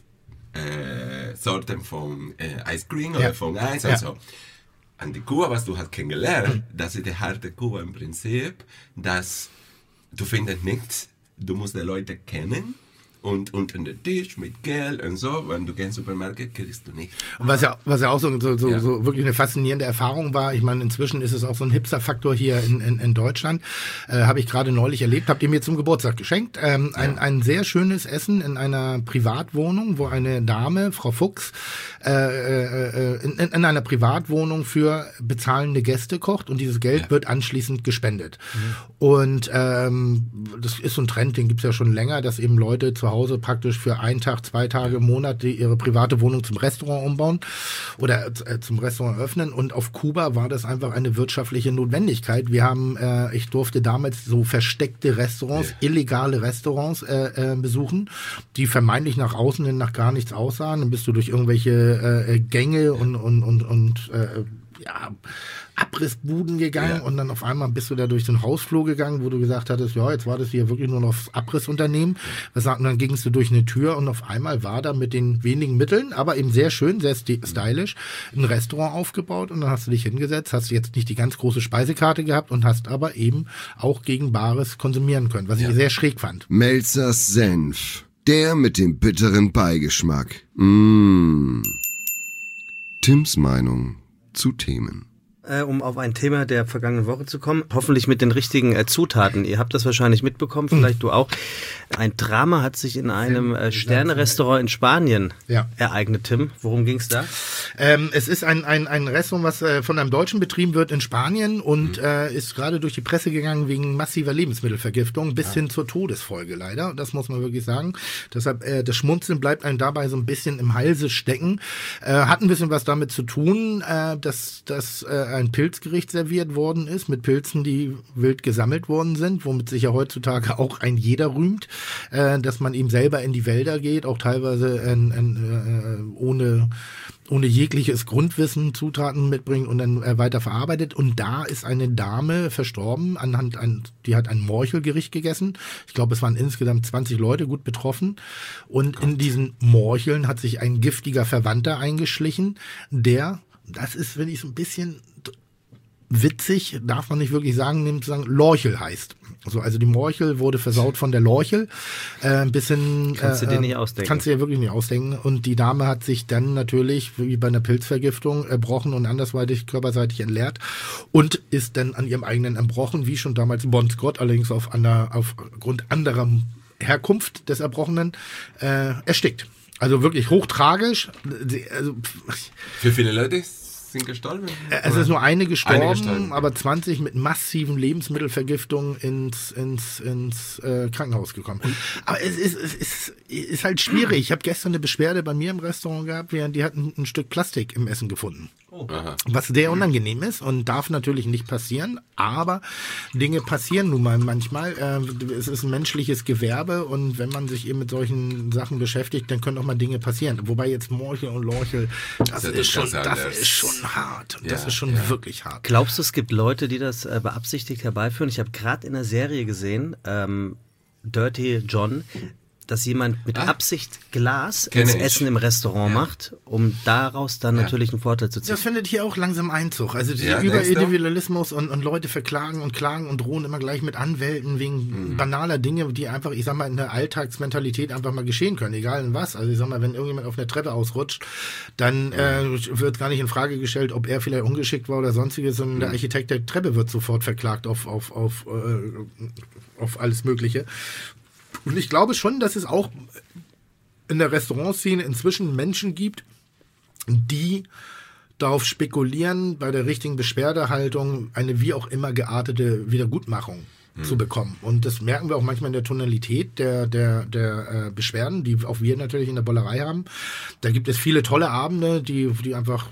äh, Sorten von äh, Ice Cream oder Ja. von Eis Ja. und so. An die Kuba, was du hast kennengelernt, das ist die harte Kuba im Prinzip, dass du findest nichts, du musst die Leute kennen und unter den Tisch mit Geld und so, wenn du gehst in den Supermarkt, kriegst du nicht. Und was ja, was ja auch so, so, so, Ja. so wirklich eine faszinierende Erfahrung war, ich meine, inzwischen ist es auch so ein Hipster-Faktor hier in, in, in Deutschland, äh, habe ich gerade neulich erlebt, habt ihr mir zum Geburtstag geschenkt, ähm, ein, ein sehr schönes Essen in einer Privatwohnung, wo eine Dame, Frau Fuchs, äh, äh, in, in einer Privatwohnung für bezahlende Gäste kocht und dieses Geld Ja. wird anschließend gespendet. Und ähm, das ist so ein Trend, den gibt's ja schon länger, dass eben Leute zu Hause praktisch für einen Tag, zwei Tage im Monat die ihre private Wohnung zum Restaurant umbauen oder äh, zum Restaurant öffnen. Und auf Kuba war das einfach eine wirtschaftliche Notwendigkeit. Wir haben, äh, ich durfte damals so versteckte Restaurants, illegale Restaurants äh, äh, besuchen, die vermeintlich nach außen hin nach gar nichts aussahen. Dann bist du durch irgendwelche äh, Gänge und, und, und, und äh, ja, Abrissbuden gegangen Ja. und dann auf einmal bist du da durch so einen Hausflur gegangen, wo du gesagt hattest, ja, jetzt war das hier wirklich nur noch das Abrissunternehmen. Was sagt, und dann gingst du durch eine Tür und auf einmal war da mit den wenigen Mitteln, aber eben sehr schön, sehr sti- stylisch, ein Restaurant aufgebaut und dann hast du dich hingesetzt, hast jetzt nicht die ganz große Speisekarte gehabt und hast aber eben auch gegen Bares konsumieren können, was ich sehr schräg fand. Melzers Senf. Der mit dem bitteren Beigeschmack. Mmh. Tims Meinung zu Themen. Äh, um auf ein Thema der vergangenen Woche zu kommen, hoffentlich mit den richtigen äh, Zutaten. Ihr habt das wahrscheinlich mitbekommen, vielleicht du auch. Ein Drama hat sich in einem äh, Sterne-Restaurant in Spanien Ja. ereignet, Tim. Worum ging's da? Ähm, es ist ein, ein, ein Restaurant, was äh, von einem Deutschen betrieben wird in Spanien und äh, ist gerade durch die Presse gegangen wegen massiver Lebensmittelvergiftung bis hin zur Todesfolge leider. Das muss man wirklich sagen. Deshalb, äh, das Schmunzeln bleibt einem dabei so ein bisschen im Halse stecken. Äh, hat ein bisschen was damit zu tun, äh, dass, dass äh, ein Pilzgericht serviert worden ist mit Pilzen, die wild gesammelt worden sind, womit sich ja heutzutage auch ein jeder rühmt, äh, dass man eben selber in die Wälder geht, auch teilweise äh, äh, ohne ohne jegliches Grundwissen Zutaten mitbringt und dann äh, weiter verarbeitet. Und da ist eine Dame verstorben, anhand ein, die hat ein Morchelgericht gegessen. Ich glaube, es waren insgesamt zwanzig Leute gut betroffen. Und in diesen Morcheln hat sich ein giftiger Verwandter eingeschlichen, der, das ist, wenn ich so ein bisschen witzig, darf man nicht wirklich sagen, nämlich zu sagen, Lorchel heißt. Also, also die Morchel wurde versaut von der Lorchel. Äh, ein bisschen. Kannst du äh, dir nicht ausdenken. Kannst du dir wirklich nicht ausdenken. Und die Dame hat sich dann natürlich, wie bei einer Pilzvergiftung, erbrochen und andersweitig körperseitig entleert und ist dann an ihrem eigenen Erbrochen, wie schon damals Bon Scott, allerdings auf einer, aufgrund anderer Herkunft des Erbrochenen, äh, erstickt. Also wirklich hochtragisch. Also, Für viele Leute sind gestorben. es ist nur eine gestorben, Eine gestorben. aber zwanzig mit massiven Lebensmittelvergiftungen ins, ins, ins äh, Krankenhaus gekommen. Aber es ist, es ist, ist halt schwierig. Ich habe gestern eine Beschwerde bei mir im Restaurant gehabt, während die hatten ein Stück Plastik im Essen gefunden. Aha. Was sehr unangenehm ist und darf natürlich nicht passieren, aber Dinge passieren nun mal manchmal. Äh, es ist ein menschliches Gewerbe und wenn man sich eben mit solchen Sachen beschäftigt, dann können auch mal Dinge passieren. Wobei jetzt Morchel und Lorchel, das, Das ist, ist schon, ganz das anders. ist schon hart. Das Ja, ist schon ja. wirklich hart. Glaubst du, es gibt Leute, die das äh, beabsichtigt herbeiführen? Ich habe gerade in einer Serie gesehen, ähm, Dirty John, dass jemand mit Ah. Absicht Glas Kenn ins ich. Essen im Restaurant Ja. macht, um daraus dann Ja. natürlich einen Vorteil zu ziehen. Das findet hier auch langsam Einzug. Also dieser Ja, denkst du? Überindividualismus und, und Leute verklagen und klagen und drohen immer gleich mit Anwälten wegen Mhm. banaler Dinge, die einfach, ich sag mal, in der Alltagsmentalität einfach mal geschehen können, egal in was. Also ich sag mal, wenn irgendjemand auf einer Treppe ausrutscht, dann äh, wird gar nicht in Frage gestellt, ob er vielleicht ungeschickt war oder sonstiges, sondern Mhm. der Architekt der Treppe wird sofort verklagt auf, auf, auf, äh, auf alles Mögliche. Und ich glaube schon, dass es auch in der Restaurantszene inzwischen Menschen gibt, die darauf spekulieren, bei der richtigen Beschwerdehaltung eine wie auch immer geartete Wiedergutmachung Mhm. zu bekommen. Und das merken wir auch manchmal in der Tonalität der, der, der äh, Beschwerden, die auch wir natürlich in der Bollerei haben. Da gibt es viele tolle Abende, die, die einfach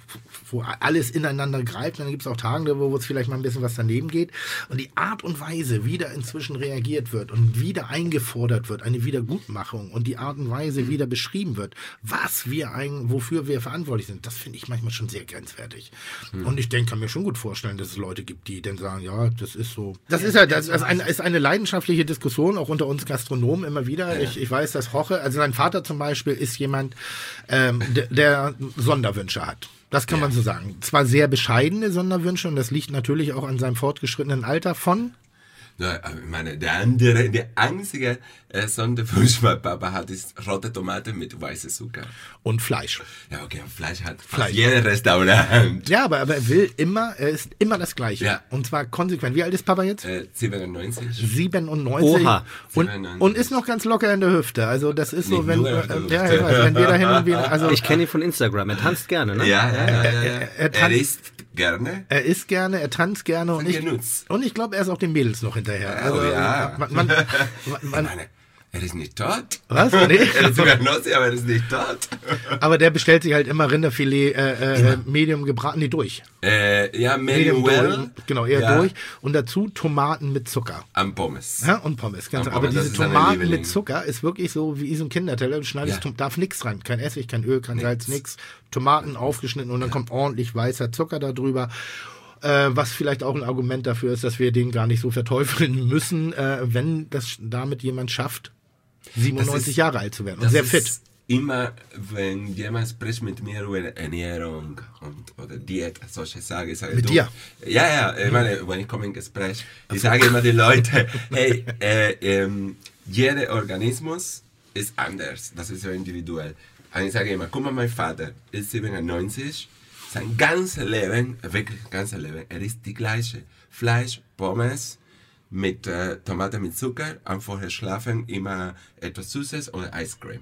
wo alles ineinander greift. Dann gibt es auch Tage, wo es vielleicht mal ein bisschen was daneben geht. Und die Art und Weise, wie da inzwischen reagiert wird und wieder eingefordert wird, eine Wiedergutmachung und die Art und Weise, wie da beschrieben wird, was wir eigentlich, wofür wir verantwortlich sind, das finde ich manchmal schon sehr grenzwertig. Und ich denke, kann mir schon gut vorstellen, dass es Leute gibt, die dann sagen, ja, das ist so. Das ist ja, das ist eine, ist eine leidenschaftliche Diskussion, auch unter uns Gastronomen immer wieder. Ich, ich weiß, dass Hoche, also sein Vater zum Beispiel ist jemand, ähm, der, der Sonderwünsche hat. Das kann man so sagen. Zwar sehr bescheidene Sonderwünsche und das liegt natürlich auch an seinem fortgeschrittenen Alter von. Ja, aber ich meine, der andere, der einzige äh, Sonderwunsch, mein Papa hat, ist rote Tomate mit weißem Zucker. Und Fleisch. Ja, okay, und Fleisch hat fast Fleisch. jeder Restaurant. Ja, aber, aber er will immer, er ist immer das Gleiche. Ja. Und zwar konsequent. Wie alt ist Papa jetzt? Äh, siebenundneunzig. siebenundneunzig. Oha. Und, siebenundneunzig. und ist noch ganz locker in der Hüfte. Also das ist so, Nicht wenn, nur in der äh, Hüfte. ja, ich weiß, wenn wir da hin und wieder, also Ich kenne ihn von Instagram, er tanzt gerne, ne? Ja, ja, ja, ja, ja. er Er, tanzt- isst gerne. er isst gerne, er tanzt gerne und Ein ich, Genuss. und ich glaube, er ist auch den Mädels noch hinterher. Also, Oh ja. man, man, man, Ich man, meine, er ist nicht tot. was? Nee. Er ist sogar Nossi, aber er ist nicht tot. Aber der bestellt sich halt immer Rinderfilet, äh, äh, Medium gebraten, die durch. Äh, ja, medium well. durch, genau, eher ja, durch. Und dazu Tomaten mit Zucker. Am Pommes. Ja, und Pommes, ganz Und Aber Pommes, diese das ist seine Tomaten Lieblings. mit Zucker ist wirklich so wie so ein Kinderteller. Du schneidest, Ja. Tom- darf nichts rein. Kein Essig, kein Öl, kein Salz, Nix. nix. Tomaten aufgeschnitten und dann kommt ordentlich weißer Zucker da drüber. Äh, was vielleicht auch ein Argument dafür ist, dass wir den gar nicht so verteufeln müssen, äh, wenn das damit jemand schafft, siebenundneunzig Das ist- Jahre alt zu werden und Das sehr ist fit. Immer, wenn jemand spricht mit mir über Ernährung und, oder Diät, solche Sachen, ich sage, Mit du, dir? Ja, ja, ich meine, wenn ich komme in Gespräch, ich sage immer den Leuten, hey, äh, ähm, jeder Organismus ist anders, das ist so individuell. Und ich sage immer, guck mal, mein Vater ist siebenundneunzig, sein ganzes Leben, wirklich ganzes Leben, er ist die gleiche. Fleisch, Pommes, mit äh, Tomate mit Zucker, am vorher schlafen immer etwas Süßes oder Eiscreme.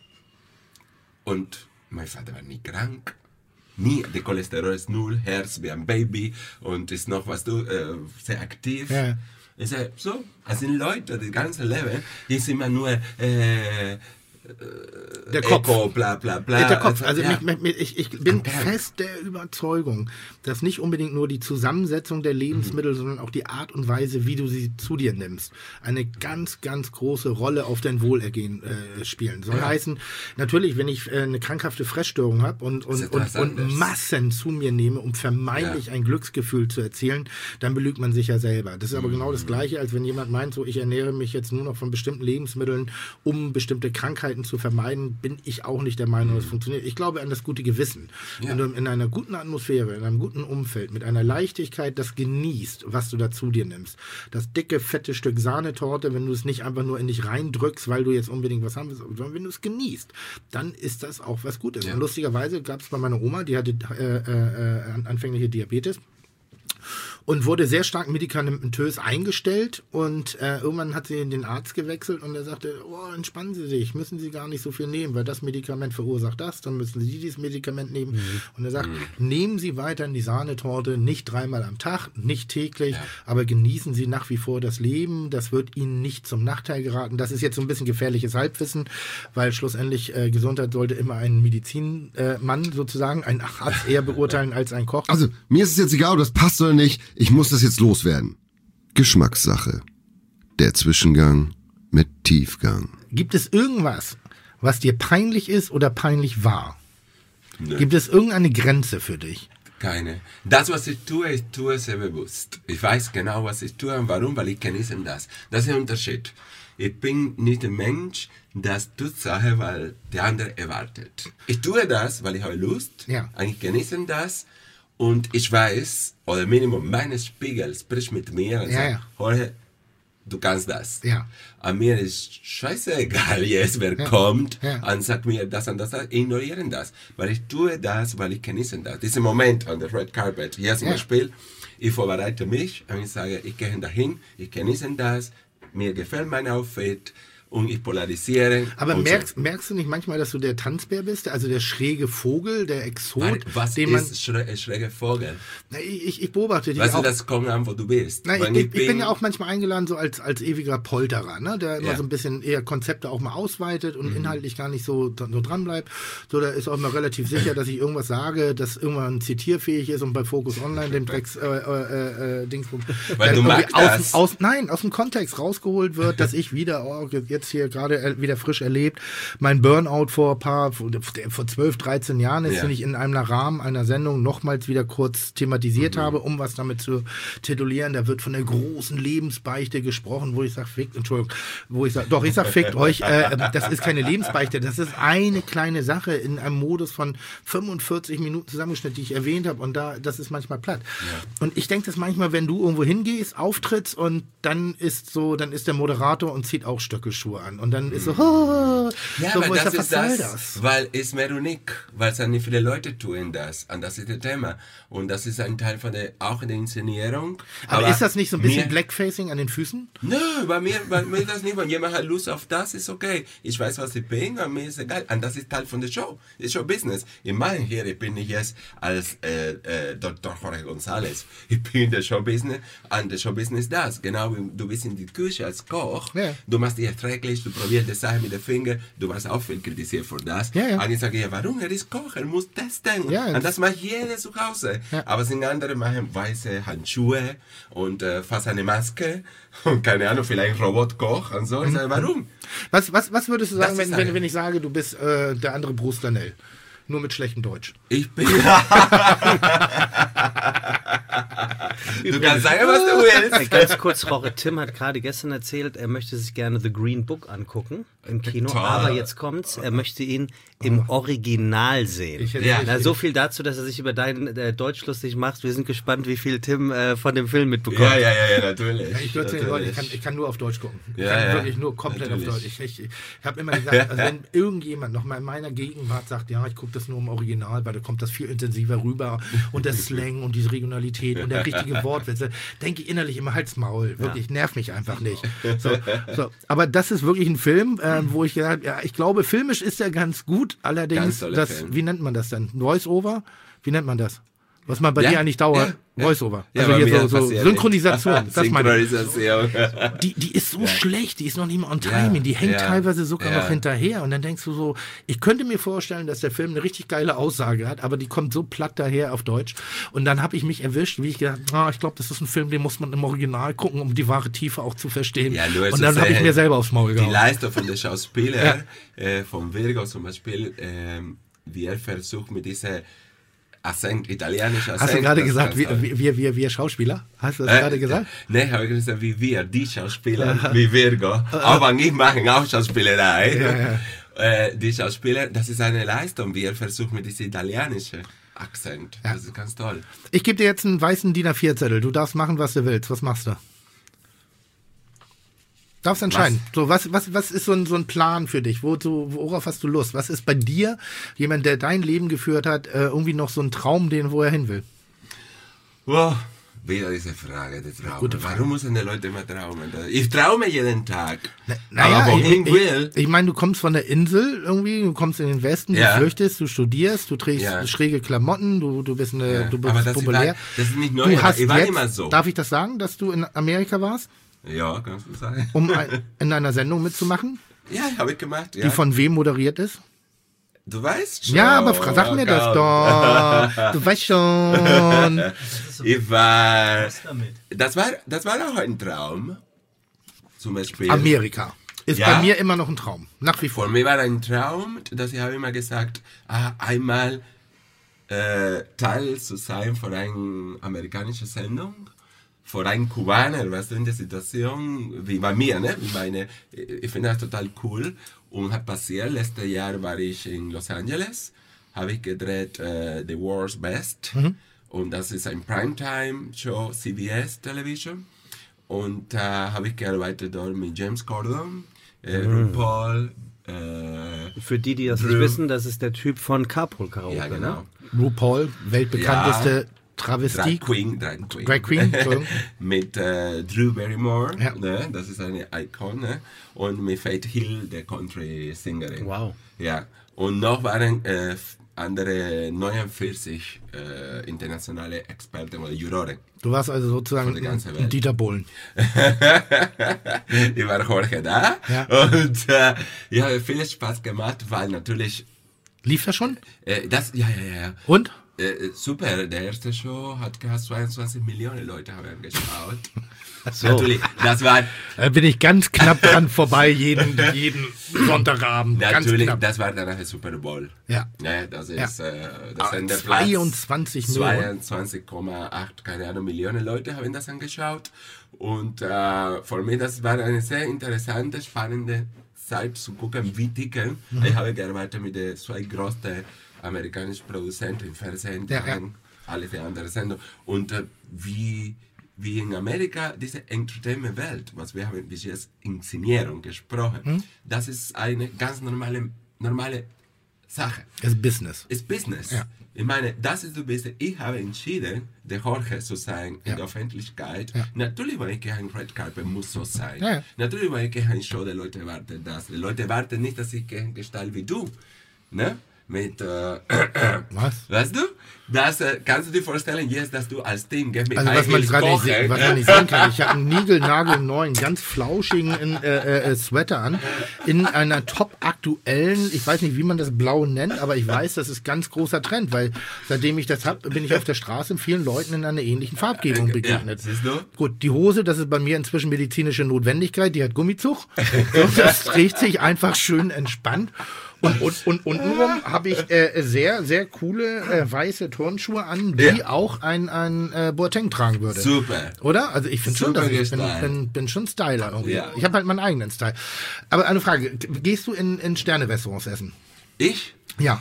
Und mein Vater war nie krank, nie, der Cholesterol ist null, Herz wie ein Baby und ist noch, was du, äh, sehr aktiv. Ja. Ich sage, so, es sind Leute, das ganze Leben, die sind immer nur, äh, Der Kopf. Eco, bla bla bla. Der Kopf. Also ja. mich, mich, ich, ich bin Am Berg. fest der Überzeugung, dass nicht unbedingt nur die Zusammensetzung der Lebensmittel, Mhm. sondern auch die Art und Weise, wie du sie zu dir nimmst, eine ganz, ganz große Rolle auf dein Wohlergehen äh, spielen. Soll Ja. heißen, natürlich, wenn ich äh, eine krankhafte Fressstörung habe und, und, ist und, etwas und anderes. Massen zu mir nehme, um vermeintlich Ja. ein Glücksgefühl zu erzielen, dann belügt man sich ja selber. Das ist aber genau Mhm. das Gleiche, als wenn jemand meint, so ich ernähre mich jetzt nur noch von bestimmten Lebensmitteln, um bestimmte Krankheiten zu vermeiden, bin ich auch nicht der Meinung, dass es funktioniert. Ich glaube an das gute Gewissen. Ja. Wenn du in einer guten Atmosphäre, in einem guten Umfeld, mit einer Leichtigkeit das genießt, was du da zu dir nimmst. Das dicke, fette Stück Sahnetorte, wenn du es nicht einfach nur in dich reindrückst, weil du jetzt unbedingt was haben willst, sondern wenn du es genießt, dann ist das auch was Gutes. Ja. Und lustigerweise gab es bei meiner Oma, die hatte äh, äh, äh, anfängliche Diabetes. Und wurde sehr stark medikamentös eingestellt und äh, irgendwann hat sie den Arzt gewechselt und er sagte, oh, entspannen Sie sich, müssen Sie gar nicht so viel nehmen, weil das Medikament verursacht das, dann müssen Sie dieses Medikament nehmen. Mhm. Und er sagt, nehmen Sie weiterhin die Sahnetorte, nicht dreimal am Tag, nicht täglich, Ja. aber genießen Sie nach wie vor das Leben, das wird Ihnen nicht zum Nachteil geraten. Das ist jetzt so ein bisschen gefährliches Halbwissen, weil schlussendlich äh, Gesundheit sollte immer ein Medizinmann äh, Mann sozusagen, ein Arzt eher beurteilen als ein Koch. Also, mir ist es jetzt egal, ob das passt oder nicht. Ich muss das jetzt loswerden. Geschmackssache. Der Zwischengang mit Tiefgang. Gibt es irgendwas, was dir peinlich ist oder peinlich war? Nö. Gibt es irgendeine Grenze für dich? Keine. Das, was ich tue, ich tue sehr bewusst. Ich weiß genau, was ich tue und warum, weil ich genieße das. Das ist der Unterschied. Ich bin nicht der Mensch, das tut Sache, weil der andere erwartet. Ich tue das, weil ich habe Lust, Ja. eigentlich genieße das und ich weiß, oder Minimum meines Spiegels spricht mit mir und Ja, sagt, ja. Jorge, du kannst das. Ja. An mir ist scheißegal jetzt, wer Ja. kommt Ja. und sagt mir das und das, ignorieren das. Weil ich tue das, weil ich genieße das. Diesen Moment an der Red Carpet, hier zum Ja. Beispiel, ich vorbereite mich und ich sage, ich gehe dahin, ich genieße das, mir gefällt mein Outfit und ich polarisiere. Aber und merkst, so. merkst du nicht manchmal, dass du der Tanzbär bist? Also der schräge Vogel, der Exot, Weil, was den man... ist schräge, schräge Vogel? Na, ich, ich beobachte dich Weißt auch. du, das kommt an, wo du bist. Na, ich, Wenn ich, ich bin ja auch manchmal eingeladen, so als, als ewiger Polterer, ne? Der immer Ja. so ein bisschen eher Konzepte auch mal ausweitet und Mhm. inhaltlich gar nicht so, so dran bleibt. So, da ist auch mal relativ sicher, dass ich irgendwas sage, das irgendwann zitierfähig ist und bei Focus Online, dem Drecks, äh, äh, äh, Dingsbum, Weil dann du irgendwie magst aus, das. aus, nein, aus dem Kontext rausgeholt wird, dass ich wieder, oh, jetzt hier gerade äh, wieder frisch erlebt, mein Burnout vor paar, vor, vor zwölf, dreizehn Jahren ist, Ja. den ich in einem Rahmen einer Sendung nochmals wieder kurz thematisiert Mhm. habe, um was damit zu titulieren. Da wird von der großen Lebensbeichte gesprochen, wo ich sage, fickt, Entschuldigung, wo ich sage, doch, ich sage, fickt euch, äh, das ist keine Lebensbeichte, das ist eine kleine Sache in einem Modus von fünfundvierzig Minuten Zusammenschnitt, die ich erwähnt habe, und da, das ist manchmal platt. Und ich denke das manchmal, wenn du irgendwo hingehst, auftrittst und dann ist so, dann ist der Moderator und zieht auch Stöckelschuhe an und dann ist so, oh, Ja, so, aber wo ich das sag, ist was soll das, das? weil es mehr unik, weil es nicht viele Leute tun das, und das ist das Thema. Und das ist ein Teil von der, auch in der Inszenierung. Aber, ist das nicht so ein bisschen mir, Blackfacing an den Füßen? Nö, bei mir, bei mir ist das nicht, wenn jemand hat Lust auf das, ist okay. Ich weiß, was ich bin, und mir ist egal. Und das ist Teil von der Show, ist Show-Business. Ich meine hier, ich bin nicht jetzt als äh, äh, Doktor Jorge González. Ich bin in der Show-Business, und der Show-Business ist das. Genau wie du bist in die Küche als Koch, Ja. du machst dich erträglich, du probierst die Sache mit den Fingern, du warst auch viel kritisiert für das. Ja, ja. Und ich sage, ja, warum? Er ist Koch, er muss testen. Ja, und das- das macht jeder zu Hause. Ja. Aber es sind andere, machen weiße Handschuhe und äh, fast eine Maske und keine Ahnung, vielleicht ein Robotkoch und so. Ich sage, warum? Was, was, was würdest du sagen, Das ist wenn, wenn, eine- wenn ich sage, du bist äh, der andere Bruce Danell? Nur mit schlechtem Deutsch. Ich bin... du kannst sagen, was du willst. Äh, Ganz kurz, Jorge Tim hat gerade gestern erzählt, er möchte sich gerne The Green Book angucken im Kino, Toll. aber jetzt kommt's, er möchte ihn im Original sehen. Ich hätte- Ja. Na, so viel dazu, dass er sich über deinen äh, Deutsch lustig macht. Wir sind gespannt, wie viel Tim äh, von dem Film mitbekommt. Ja, ja, ja, ja, natürlich. Ja, ich, würd's dir- natürlich. ich, kann, ich kann nur auf Deutsch gucken. Ich Ja, kann ja. wirklich nur komplett Natürlich. auf Deutsch. Ich, ich, ich habe immer gesagt, also wenn irgendjemand noch mal in meiner Gegenwart sagt, ja, ich gucke das nur im Original, weil da kommt das viel intensiver rüber und der Slang und diese Regionalität und der richtige Wortwitz, denke ich innerlich immer, halt's Maul. Wirklich, nervt mich einfach nicht. So, so. Aber das ist wirklich ein Film, äh, wo ich gesagt habe, ja, ich glaube, filmisch ist er ganz gut, allerdings, Ganz toller das, Film. wie nennt man das denn? Voice-Over? Wie nennt man das? Was man bei Ja, dir eigentlich dauert? ja, ja. Voice-Over. Ja, Also bei hier mir so, so passiert Synchronisation. nichts. Das meine ich. Synchronisation. Die, die ist so schlecht, die ist noch nicht mal on timing, Ja, die hängt ja, teilweise sogar ja. noch hinterher. Und dann denkst du so, ich könnte mir vorstellen, dass der Film eine richtig geile Aussage hat, aber die kommt so platt daher auf Deutsch. Und dann habe ich mich erwischt, wie ich gedacht, ah, ich glaube, das ist ein Film, den muss man im Original gucken, um die wahre Tiefe auch zu verstehen. Ja, nur und zu dann habe ich sehen, mir selber aufs Maul Die gehauen. Leistung von den Schauspielern, äh, von Virgo zum Beispiel, ähm, wie er versucht mit dieser Akzent, italienischer Akzent. Hast du gerade das gesagt, ganz wir, toll. wir, wir, wir Schauspieler? Hast du das Äh, gerade gesagt? Nee, habe ich gesagt, wie wir, die Schauspieler, wie Virgo. Aber nicht machen auch Schauspielerei. Ja, ja. Äh, die Schauspieler, das ist eine Leistung, wie er versucht mit diesem italienischen Akzent. Ja. Das ist ganz toll. Ich gebe dir jetzt einen weißen D I N A vier Zettel. Du darfst machen, was du willst. Was machst du? Darfst entscheiden. So, was, was, was ist so ein, so ein Plan für dich? Wozu, worauf hast du Lust? Was ist bei dir, jemand, der dein Leben geführt hat, äh, irgendwie noch so ein Traum, den wo er hin will? Wow. Wieder diese Frage, der Traum. Gute Frage. Warum müssen die Leute immer traumen? Ich traume jeden Tag. Naja, aber wohin ich, will? ich, ich meine, du kommst von der Insel irgendwie, du kommst in den Westen, Ja. du flüchtest, du studierst, du trägst Ja. schräge Klamotten, du, du bist eine, Ja. du bist Aber das ist populär. war- das ist nicht neu, Du aber hast ich war jetzt, immer so. Darf ich das sagen, dass du in Amerika warst, Ja, kannst du sagen. um ein, in einer Sendung mitzumachen, Ja, habe ich gemacht. Ja. die von wem moderiert ist? Du weißt schon. Ja, aber fra- sag mir das doch. Du weißt schon. Ich war. damit? Das war, das war auch ein Traum. Zum Beispiel. Amerika ist Ja. bei mir immer noch ein Traum. Nach wie vor. Für mich war ein Traum, dass ich habe immer gesagt, ah, einmal äh, Teil zu sein von einer amerikanischen Sendung, für einen Kubaner, weißt du, in der Situation, wie bei mir, ne? Wie meine, ich finde das total cool. Und hat passiert, letztes Jahr war ich in Los Angeles, habe ich gedreht äh, The World's Best. Mhm. Und das ist ein Primetime-Show, C B S Television. Und da äh, habe ich gearbeitet dort mit James Corden, äh, mhm. RuPaul. Äh, Für die, die das Drew. nicht wissen, das ist der Typ von Carpool Karaoke. Ja, genau. Ne? RuPaul, weltbekannteste ja, Travestie. Drag Queen. Drag Queen. Drag Queen mit äh, Drew Barrymore, ja. ne? Das ist eine Icon. Ne? Und mit Faith Hill, der Country-Sängerin. Wow. Ja. Und noch waren äh, andere neunundvierzig äh, internationale Experten oder Juroren. Du warst also sozusagen ein Dieter Bohlen. Ich war Jorge da ja. und äh, ich habe viel Spaß gemacht, weil natürlich... Lief das schon? Äh, das, ja, ja, ja. Und? Äh, super, der erste Show hat gehabt, zweiundzwanzig Millionen Leute haben geschaut. So. Natürlich, das war... Da bin ich ganz knapp dran vorbei, jeden, jeden Sonntagabend. Natürlich, das war dann der Super Bowl. Ja. Ne, das ist ja. äh, das ah, in der zweiundzwanzig Millionen. zweiundzwanzig Komma acht, keine Ahnung, Millionen Leute haben das angeschaut. Und äh, für mich, das war eine sehr interessante, spannende Zeit zu gucken, wie ticken. Mhm. Ich habe gearbeitet mit den zwei größten amerikanischen Produzenten im Fernsehen, ja, ja. alle die anderen Sendungen. Und äh, wie... wie in Amerika diese Entertainment-Welt, was wir haben bis jetzt Inszenierung gesprochen, hm? das ist eine ganz normale, normale Sache. Es ist Business. Es ist Business. Ja. Ich meine, das ist das Beste. Ich habe entschieden, der Jorge zu sein in ja. der Öffentlichkeit. Ja. Natürlich, wenn ich gehe ein Red Carpet, muss so sein. Ja. Natürlich, wenn ich gehe ein Show, die Leute warten das. Die Leute warten nicht, dass ich gehe Gestalt wie du. Ne? Mit, äh, was? Weißt du? Das, äh, kannst du dir vorstellen, jetzt, dass du als Team gehst mit also was man, gerade nicht, sehen, was man nicht sehen kann, ich habe einen niegelnagelneuen, ganz flauschigen äh, äh, Sweater an, in einer top aktuellen, ich weiß nicht, wie man das Blau nennt, aber ich weiß, das ist ganz großer Trend, weil seitdem ich das habe, bin ich auf der Straße vielen Leuten in einer ähnlichen Farbgebung begegnet. Ja, siehst du? Gut, die Hose, das ist bei mir inzwischen medizinische Notwendigkeit, die hat Gummizug. Das trägt sich einfach schön entspannt. Und, und, und untenrum habe ich äh, sehr, sehr coole äh, weiße Turnschuhe an, die ja. auch ein, ein äh, Boateng tragen würde. Super. Oder? Also ich finde schon, dass ich bin, bin, bin schon Styler irgendwie. Ja. Ich habe halt meinen eigenen Style. Aber eine Frage, gehst du in, in Sterne-Restaurants essen? Ich? Ja.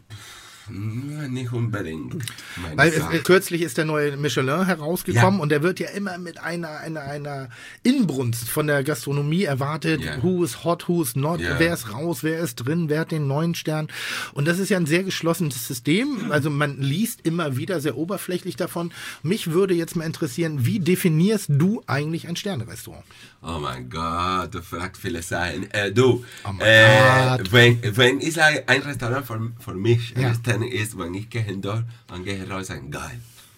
Nicht unbedingt. Weil es, kürzlich ist der neue Michelin herausgekommen ja. und der wird ja immer mit einer, einer, einer Inbrunst von der Gastronomie erwartet. Ja. Who is hot, who is not, ja. wer ist raus, wer ist drin, wer hat den neuen Stern. Und das ist ja ein sehr geschlossenes System. Also man liest immer wieder sehr oberflächlich davon. Mich würde jetzt mal interessieren, wie definierst du eigentlich ein Sterne-Restaurant? Oh mein Gott, du fragst viele Sachen. Äh, du, oh äh, wenn, wenn ich sage, ein Restaurant für, für mich, ja. ein ist, wenn ich gehe dort und gehe raus, sagen, geil.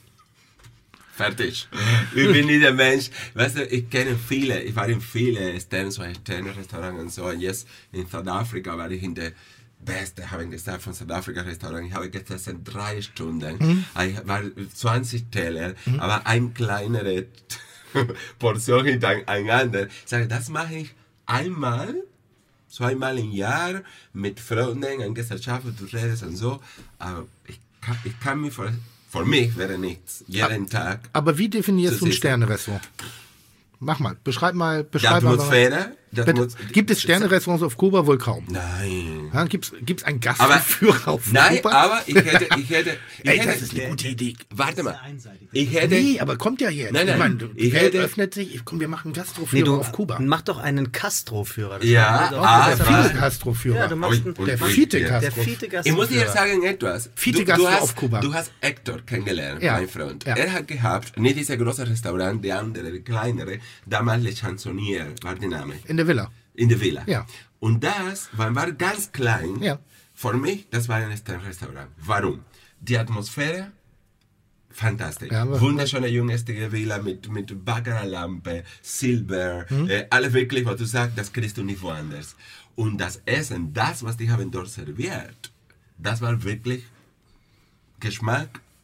Fertig. Ich bin nicht der Mensch. Weißt du, ich kenne viele, ich war in viele Sterne-Restaurants und so. Und jetzt in Südafrika war ich in der beste, habe ich gesagt, von Südafrika-Restaurant. Ich habe gegessen drei Stunden. Mhm. Ich war zwanzig Teller, mhm. aber ein kleinere Portion hintereinander. Ich sage, das mache ich einmal, zweimal im Jahr mit Freunden, in Gesellschaft, du redest und so. Aber ich kann, ich kann mir, für, für mich wäre nichts, jeden Tag. Aber wie definierst du ein Sterne-Restaurant? Mach mal, beschreib mal. Beschreib die Atmosphäre. Mal. Gibt es Sterne-Restaurants auf Kuba? Wohl kaum. Nein. Ja, Gibt es einen Gastführer auf nein, Kuba? Nein, aber ich hätte... Ich hätte ich Ey, hätte, das ist eine gute Idee. Warte mal. Ich hätte... Nee, aber kommt ja jetzt. Nein, nein. Ich meine, die ich Welt hätte, öffnet sich. Komm, wir machen einen Gastroführer nee, auf Kuba. Mach doch einen Castro-Führer. Ja, ah, der Fiete-Gastroführer. Ja, du machst einen, der Fiete-Gastro. Ich muss dir sagen etwas. Fiete-Gastro auf Kuba. Du hast Hector kennengelernt, ja. mein Freund. Ja. Er hat gehabt, nicht dieses große Restaurant, der andere, der kleinere, damals Le Chansonnier war der Name. In der Villa. In der Villa. Ja. Und das war, war ganz klein. Ja. Für mich, das war ein Restaurant. Warum? Die Atmosphäre, fantastisch. Ja, wunderschöne jungstätige Villa mit, mit Baccarat-Lampe, Silber, hm? äh, alles wirklich, was du sagst, das kriegst du nicht woanders. Und das Essen, das, was die haben dort serviert, das war wirklich Geschmack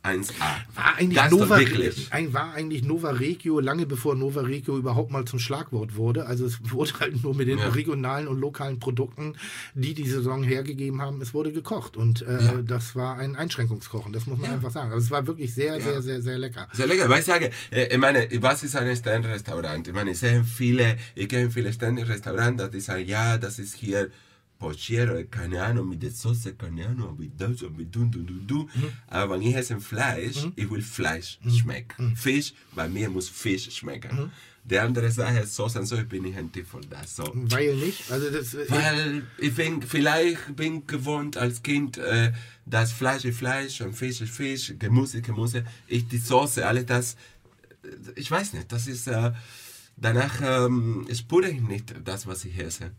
eins A. War eigentlich, Gastro, Nova, wirklich. ein, war eigentlich Nova Regio lange bevor Nova Regio überhaupt mal zum Schlagwort wurde. Also es wurde halt nur mit den Ja. regionalen und lokalen Produkten, die die Saison hergegeben haben, es wurde gekocht. Und äh, Ja. das war ein Einschränkungskochen, das muss man einfach sagen. Also es war wirklich sehr, sehr, sehr, sehr lecker. Sehr lecker, weil ich sage, äh, ich meine, was ist ein Sternrestaurant? Ich meine, ich sehe viele, ich kenne viele Sternrestaurants, die sagen, ja, das ist hier Pochero, keine Ahnung, mit der Soße, keine Ahnung, mit das und mit du, du, du, du. Mhm. Aber wenn ich esse Fleisch, Mhm. ich will Fleisch Mhm. schmecken. Fisch, bei mir muss Fisch schmecken. Mhm. Die andere Sache, Soße und so, ich bin nicht ein Typ von das. So. Weil nicht? Also das, äh, Weil ich bin, vielleicht bin gewohnt als Kind, äh, dass Fleisch ist Fleisch und Fisch ist Fisch, Gemüse, Gemüse. Ich die Soße, alles das, äh, ich weiß nicht, das ist, äh, danach ähm, spüre ich nicht das, was ich esse.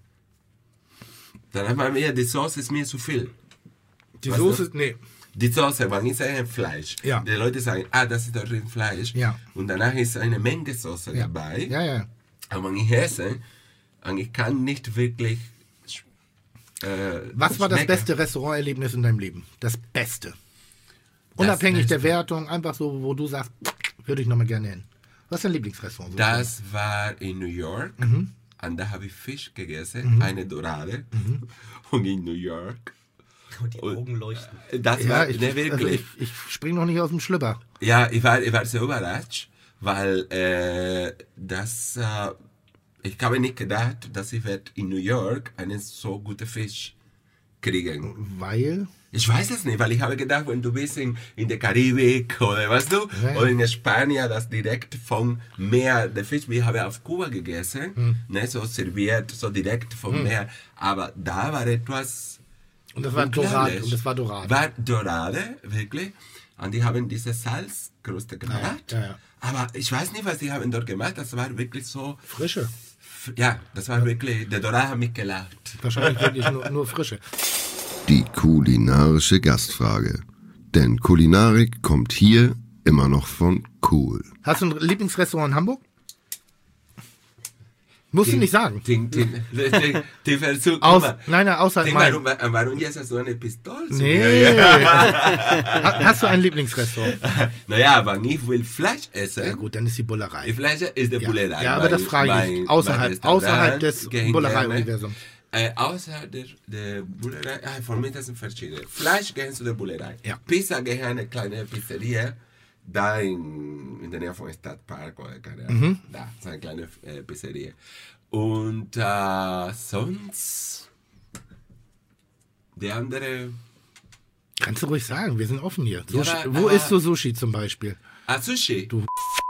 Danach bei mir, die Soße ist mir zu viel. die Weißt Soße, du? nee. Die Soße, wenn ich sage Fleisch, Ja. die Leute sagen, ah, das ist doch Rindfleisch. Ja. Und danach ist eine Menge Soße Ja. dabei. Ja, ja. Aber wenn ich esse, und ich kann nicht wirklich. Äh, Was war das schmecken. beste Restauranterlebnis in deinem Leben? Das Beste. Unabhängig Beste. der Wertung, einfach so, wo du sagst, würde ich nochmal gerne hin. Was ist dein Lieblingsrestaurant? So Das war in New York. Mhm. Und da habe ich Fisch gegessen, Mhm. eine Dorade. Und in New York. Und die Augen leuchten. Das ja, war ich, ne, also wirklich. ich, ich spring noch nicht aus dem Schlüpper. Ja, ich war, ich war sehr überrascht, weil äh, das, äh, ich habe nicht gedacht, dass ich werde in New York einen so guten Fisch kriegen. Weil? Ich weiß es nicht, weil ich habe gedacht, wenn du bist in, in der Karibik oder weißt du, Ja, ja. oder in Spanien, das direkt vom Meer, der Fisch, wir haben auf Kuba gegessen, Hm. ne, so serviert, so direkt vom Hm. Meer, aber da war etwas Und das war unglaublich. Dorade. Und das war Dorade. War Dorade, wirklich, und die haben diese Salzkruste gemacht, Ja, ja. aber ich weiß nicht, was die haben dort gemacht, das war wirklich so, Frische. ja, das war wirklich, der Dorade hat mich gelacht. Wahrscheinlich wirklich nur, nur Frische. Die kulinarische Gastfrage. Denn Kulinarik kommt hier immer noch von cool. Hast du ein Lieblingsrestaurant in Hamburg? Musst du nicht sagen. Den, den, den, den, den Versuch, Aus, guck mal. nein, nein, außer Denk, mein. warum, warum jetzt hast du eine Pistole? zu Nee. mir? Ha- Hast du ein Lieblingsrestaurant? Naja, aber ich will Fleisch essen. Ja gut, dann ist die Die Bullerei. Fleisch ist der Ja, Bullerei. ja, aber das Mein- frage mein- ich. mein Außerhalb, Restaurant außerhalb des gehen Bullerei-Universums. gerne. Äh, außer der, der Bullerei, ah, von mir das sind verschiedene. Fleisch gehen zu der Bullerei. Ja. Pizza gehen eine kleine Pizzeria, da in, in der Nähe vom Stadtpark oder keine Ahnung. Mhm. Da, so eine kleine äh, Pizzeria. Und äh, sonst, der andere, Kannst du ruhig sagen, wir sind offen hier. Sushi, aber- wo aber- isst du Sushi zum Beispiel? ah, Sushi. Du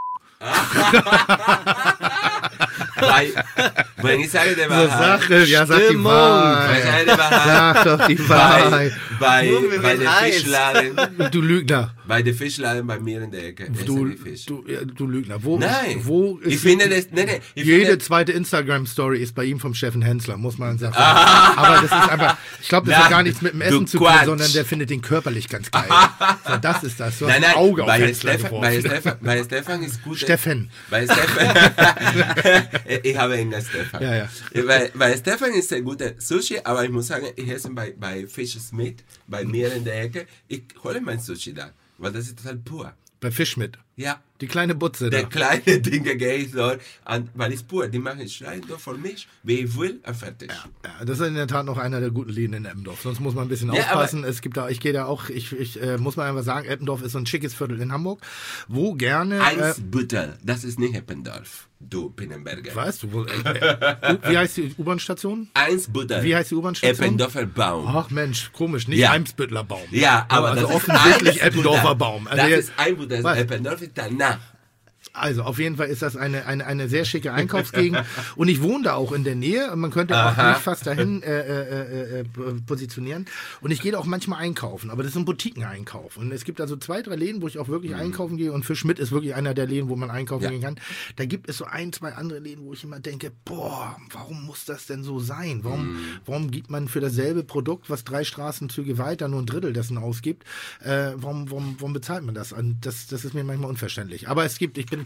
Weil, wenn ich sage, der Wahrheit, Sache, ja, sag die Stimmung. wenn ich Wahrheit. sage, der Wahrheit, Sag doch die bei, Wahrheit. bei, Junge, mir bei wird der heiß. Fischladen, Du Lügner. bei der Fischladen bei mir in der Ecke, essen Du, die Fisch. du, ja, du Lügner. Wo, Nein, wo ist ich finde das, nee, nee, ich jede finde, zweite Instagram-Story ist bei ihm vom Steffen Hensler, muss man sagen. Aber das ist einfach, ich glaube, das Na, hat gar nichts mit dem du Essen zu tun, Quatsch. sondern der findet den körperlich ganz geil. So, das ist das. Du hast nein, ein nein, Auge auf bei Hensler Stefan, bei, geworfen. Stefan, bei Stefan ist gut. Steffen. Bei Stefan, ich habe einen Stefan. Ja, ja. Bei, bei Stefan ist ein guter Sushi, aber ich muss sagen, ich esse bei, bei Fish Smith, bei mir in der Ecke, ich hole mein Sushi da, weil das ist total pur. Bei Fischmidt. Ja. Die kleine Butze Der da. kleine Dinge gehe ich dort, an, weil es pur, die machen Schreien doch von mich, wie ich will, und fertig. Ja, das ist in der Tat noch einer der guten Läden in Eppendorf. Sonst muss man ein bisschen Ja, aufpassen. Es gibt da, ich gehe da auch, ich, ich äh, muss man einfach sagen, Eppendorf ist so ein schickes Viertel in Hamburg, wo gerne. Äh, Eimsbüttel, das ist nicht Eppendorf, du Pinnenberger. weißt du, wo, äh, äh, wie heißt die U-Bahn-Station? Eimsbüttel. Wie heißt die U-Bahn-Station? Eppendorfer Baum. Ach Mensch, komisch, nicht Ja. Eimsbüttler Baum. Ja, aber also das offensichtlich ist Eppendorfer Eimsbüttel. Baum. Also das jetzt- ist Eimsbüttel, Was? Eppendorf ist danach. Also auf jeden Fall ist das eine, eine, eine sehr schicke Einkaufsgegend und ich wohne da auch in der Nähe und man könnte auch Aha. mich fast dahin äh, äh, äh, positionieren und ich gehe da auch manchmal einkaufen, aber das ist ein Boutiqueneinkauf und es gibt also zwei, drei Läden, wo ich auch wirklich Mhm. einkaufen gehe und Fischmidt ist wirklich einer der Läden, wo man einkaufen Ja. gehen kann. Da gibt es so ein, zwei andere Läden, wo ich immer denke, boah, warum muss das denn so sein? Warum, Mhm. warum gibt man für dasselbe Produkt, was drei Straßenzüge weiter nur ein Drittel dessen ausgibt, äh, warum, warum, warum bezahlt man das? Und das, das ist mir manchmal unverständlich. Aber es gibt, ich bin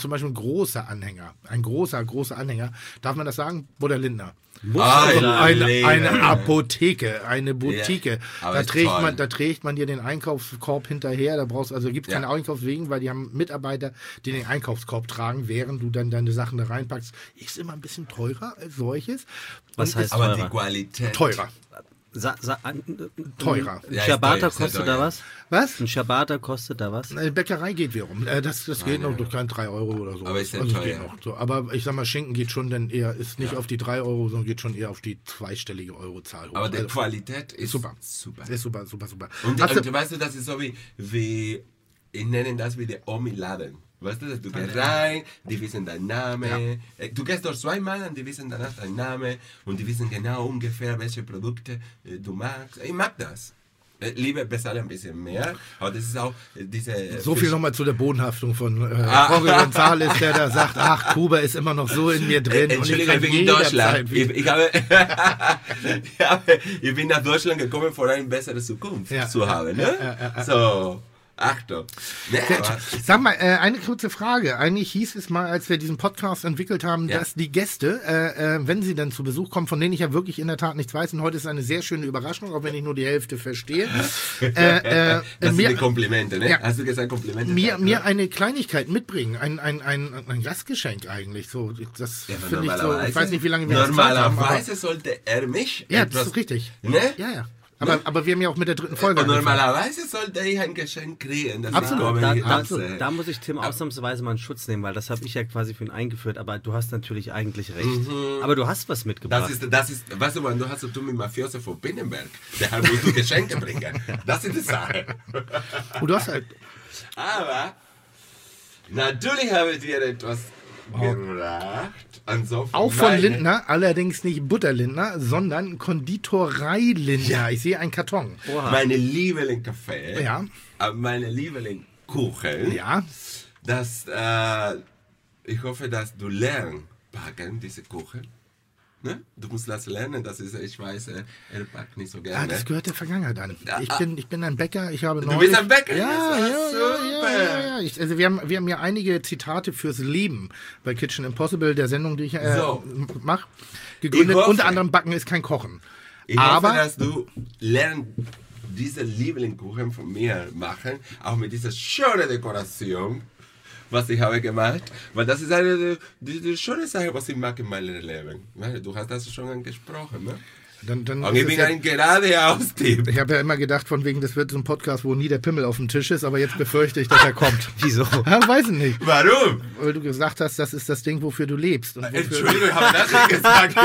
zum Beispiel ein großer Anhänger, ein großer, großer Anhänger, darf man das sagen? Bruder Lindner. Ah, Also ja, eine, Leben. eine Apotheke, eine Boutique. Ja, aber da, ist trägt toll. man, da trägt man dir den Einkaufskorb hinterher. Da brauchst also gibt es Ja. keine Einkaufswegen, weil die haben Mitarbeiter, die den Einkaufskorb tragen, während du dann deine Sachen da reinpackst. Ist immer ein bisschen teurer als solches. Was Und heißt Aber teurer? die Qualität. teurer? Sa, sa, ein, Teurer. Ein Ja, ist Ciabatta teuer, ist sehr kostet da teuer. was? Was? Ein Ciabatta kostet da was? Eine Bäckerei geht wiederum. Äh, Das, das geht noch durch kein drei Euro oder so. Aber ist ja also es teuer. geht noch. So, aber ich sag mal, Schinken geht schon dann eher, ist nicht auf die drei Euro, sondern geht schon eher auf die zweistellige Eurozahl hoch. Aber die Also, Qualität ist super. super. Ist super, super, super. Und, Hast und du- weißt du, das ist so wie, wie ich nenne das wie der Omi-Laden. Weißt du, du gehst rein, die wissen deinen Namen. Äh, Du gehst dort zweimal und die wissen danach deinen Namen und die wissen genau ungefähr, welche Produkte äh, du magst. Ich mag das. Äh, Lieber bezahle ein bisschen mehr, aber das ist auch äh, diese... So viel nochmal zu der Bodenhaftung von äh, Ah. Jorge González, der da sagt, ach, Kuba ist immer noch so in mir drin. Äh, und ich Entschuldigung, kann ich bin in jederzeit Deutschland. Ich, wieder- ich, habe, ich, habe, ich bin nach Deutschland gekommen, um eine bessere Zukunft Ja, zu ja, haben. ja, Ne? ja, ja, ja. So, Achtung. Ne, aber, Sag mal, äh, eine kurze Frage. Eigentlich hieß es mal, als wir diesen Podcast entwickelt haben, Ja. dass die Gäste, äh, äh, wenn sie dann zu Besuch kommen, von denen ich ja wirklich in der Tat nichts weiß, und heute ist eine sehr schöne Überraschung, auch wenn ich nur die Hälfte verstehe, äh, äh, das mir, sind die Komplimente, ne? Ja. Hast du gesagt Komplimente? mir, Ja. mir eine Kleinigkeit mitbringen, ein, ein, ein, ein Gastgeschenk eigentlich. So, das Ja, aber finde ich so, ich normalerweise- weiß nicht, wie lange wir das Zeit haben. Aber, Normalerweise sollte er mich. ja, das etwas- ist richtig. Ne? Ja, ja. Aber, aber wir haben ja auch mit der dritten Folge Und angefangen. normalerweise sollte ich ein Geschenk kriegen. Das Absolut. ich komme Da, hier da, absehe. da muss ich Tim ausnahmsweise mal einen Schutz nehmen, weil das habe ich ja quasi für ihn eingeführt, aber du hast natürlich eigentlich recht. Aber du hast was mitgebracht. Das ist, das ist, weißt du, man, du hast zu tun mit Mafioso von Binnenberg. Der muss du Geschenke bringen. Das ist die Sache. Und du hast halt, Aber natürlich habe ich dir etwas gebracht. Und so auch von meine- Lindner, allerdings nicht Butterlindner, sondern Konditorei Lindner. Ich sehe einen Karton. Meine Lieblingskaffee. Ja. äh, Meine Lieblingskuchen. Ja, Das, äh, ich hoffe, dass du lernst backen, diese Kuchen. Ne? Du musst das lernen, das ist, ich weiß, äh, er backt nicht so ah, gerne. das gehört der Vergangenheit an. Ich ah. bin, ich bin ein Bäcker, ich habe Du neulich... bist ein Bäcker? Ja, Das ja, war ja, super. ja, ja, ja. Ich, also wir haben, wir haben ja einige Zitate fürs Leben bei Kitchen Impossible, der Sendung, die ich äh, So. mache, gegründet. Ich hoffe- Unter anderem Backen ist kein Kochen. Ich Aber hoffe, dass du lernst, diese Lieblingskuchen von mir machen, auch mit dieser schönen Dekoration, was ich habe gemacht, weil das ist eine die, die schöne Sache, was ich mag in meinem Leben. Weil Du hast das schon angesprochen, ne? dann, dann Und ist ich es bin ja, ein geradeaus-Typ. ich habe ja immer gedacht, von wegen, das wird so ein Podcast, wo nie der Pimmel auf dem Tisch ist, aber jetzt befürchte ich, dass er kommt. Wieso? Ja, weiß ich nicht. Warum? Weil du gesagt hast, das ist das Ding, wofür du lebst. Und wofür, Entschuldigung, ich habe das nicht gesagt.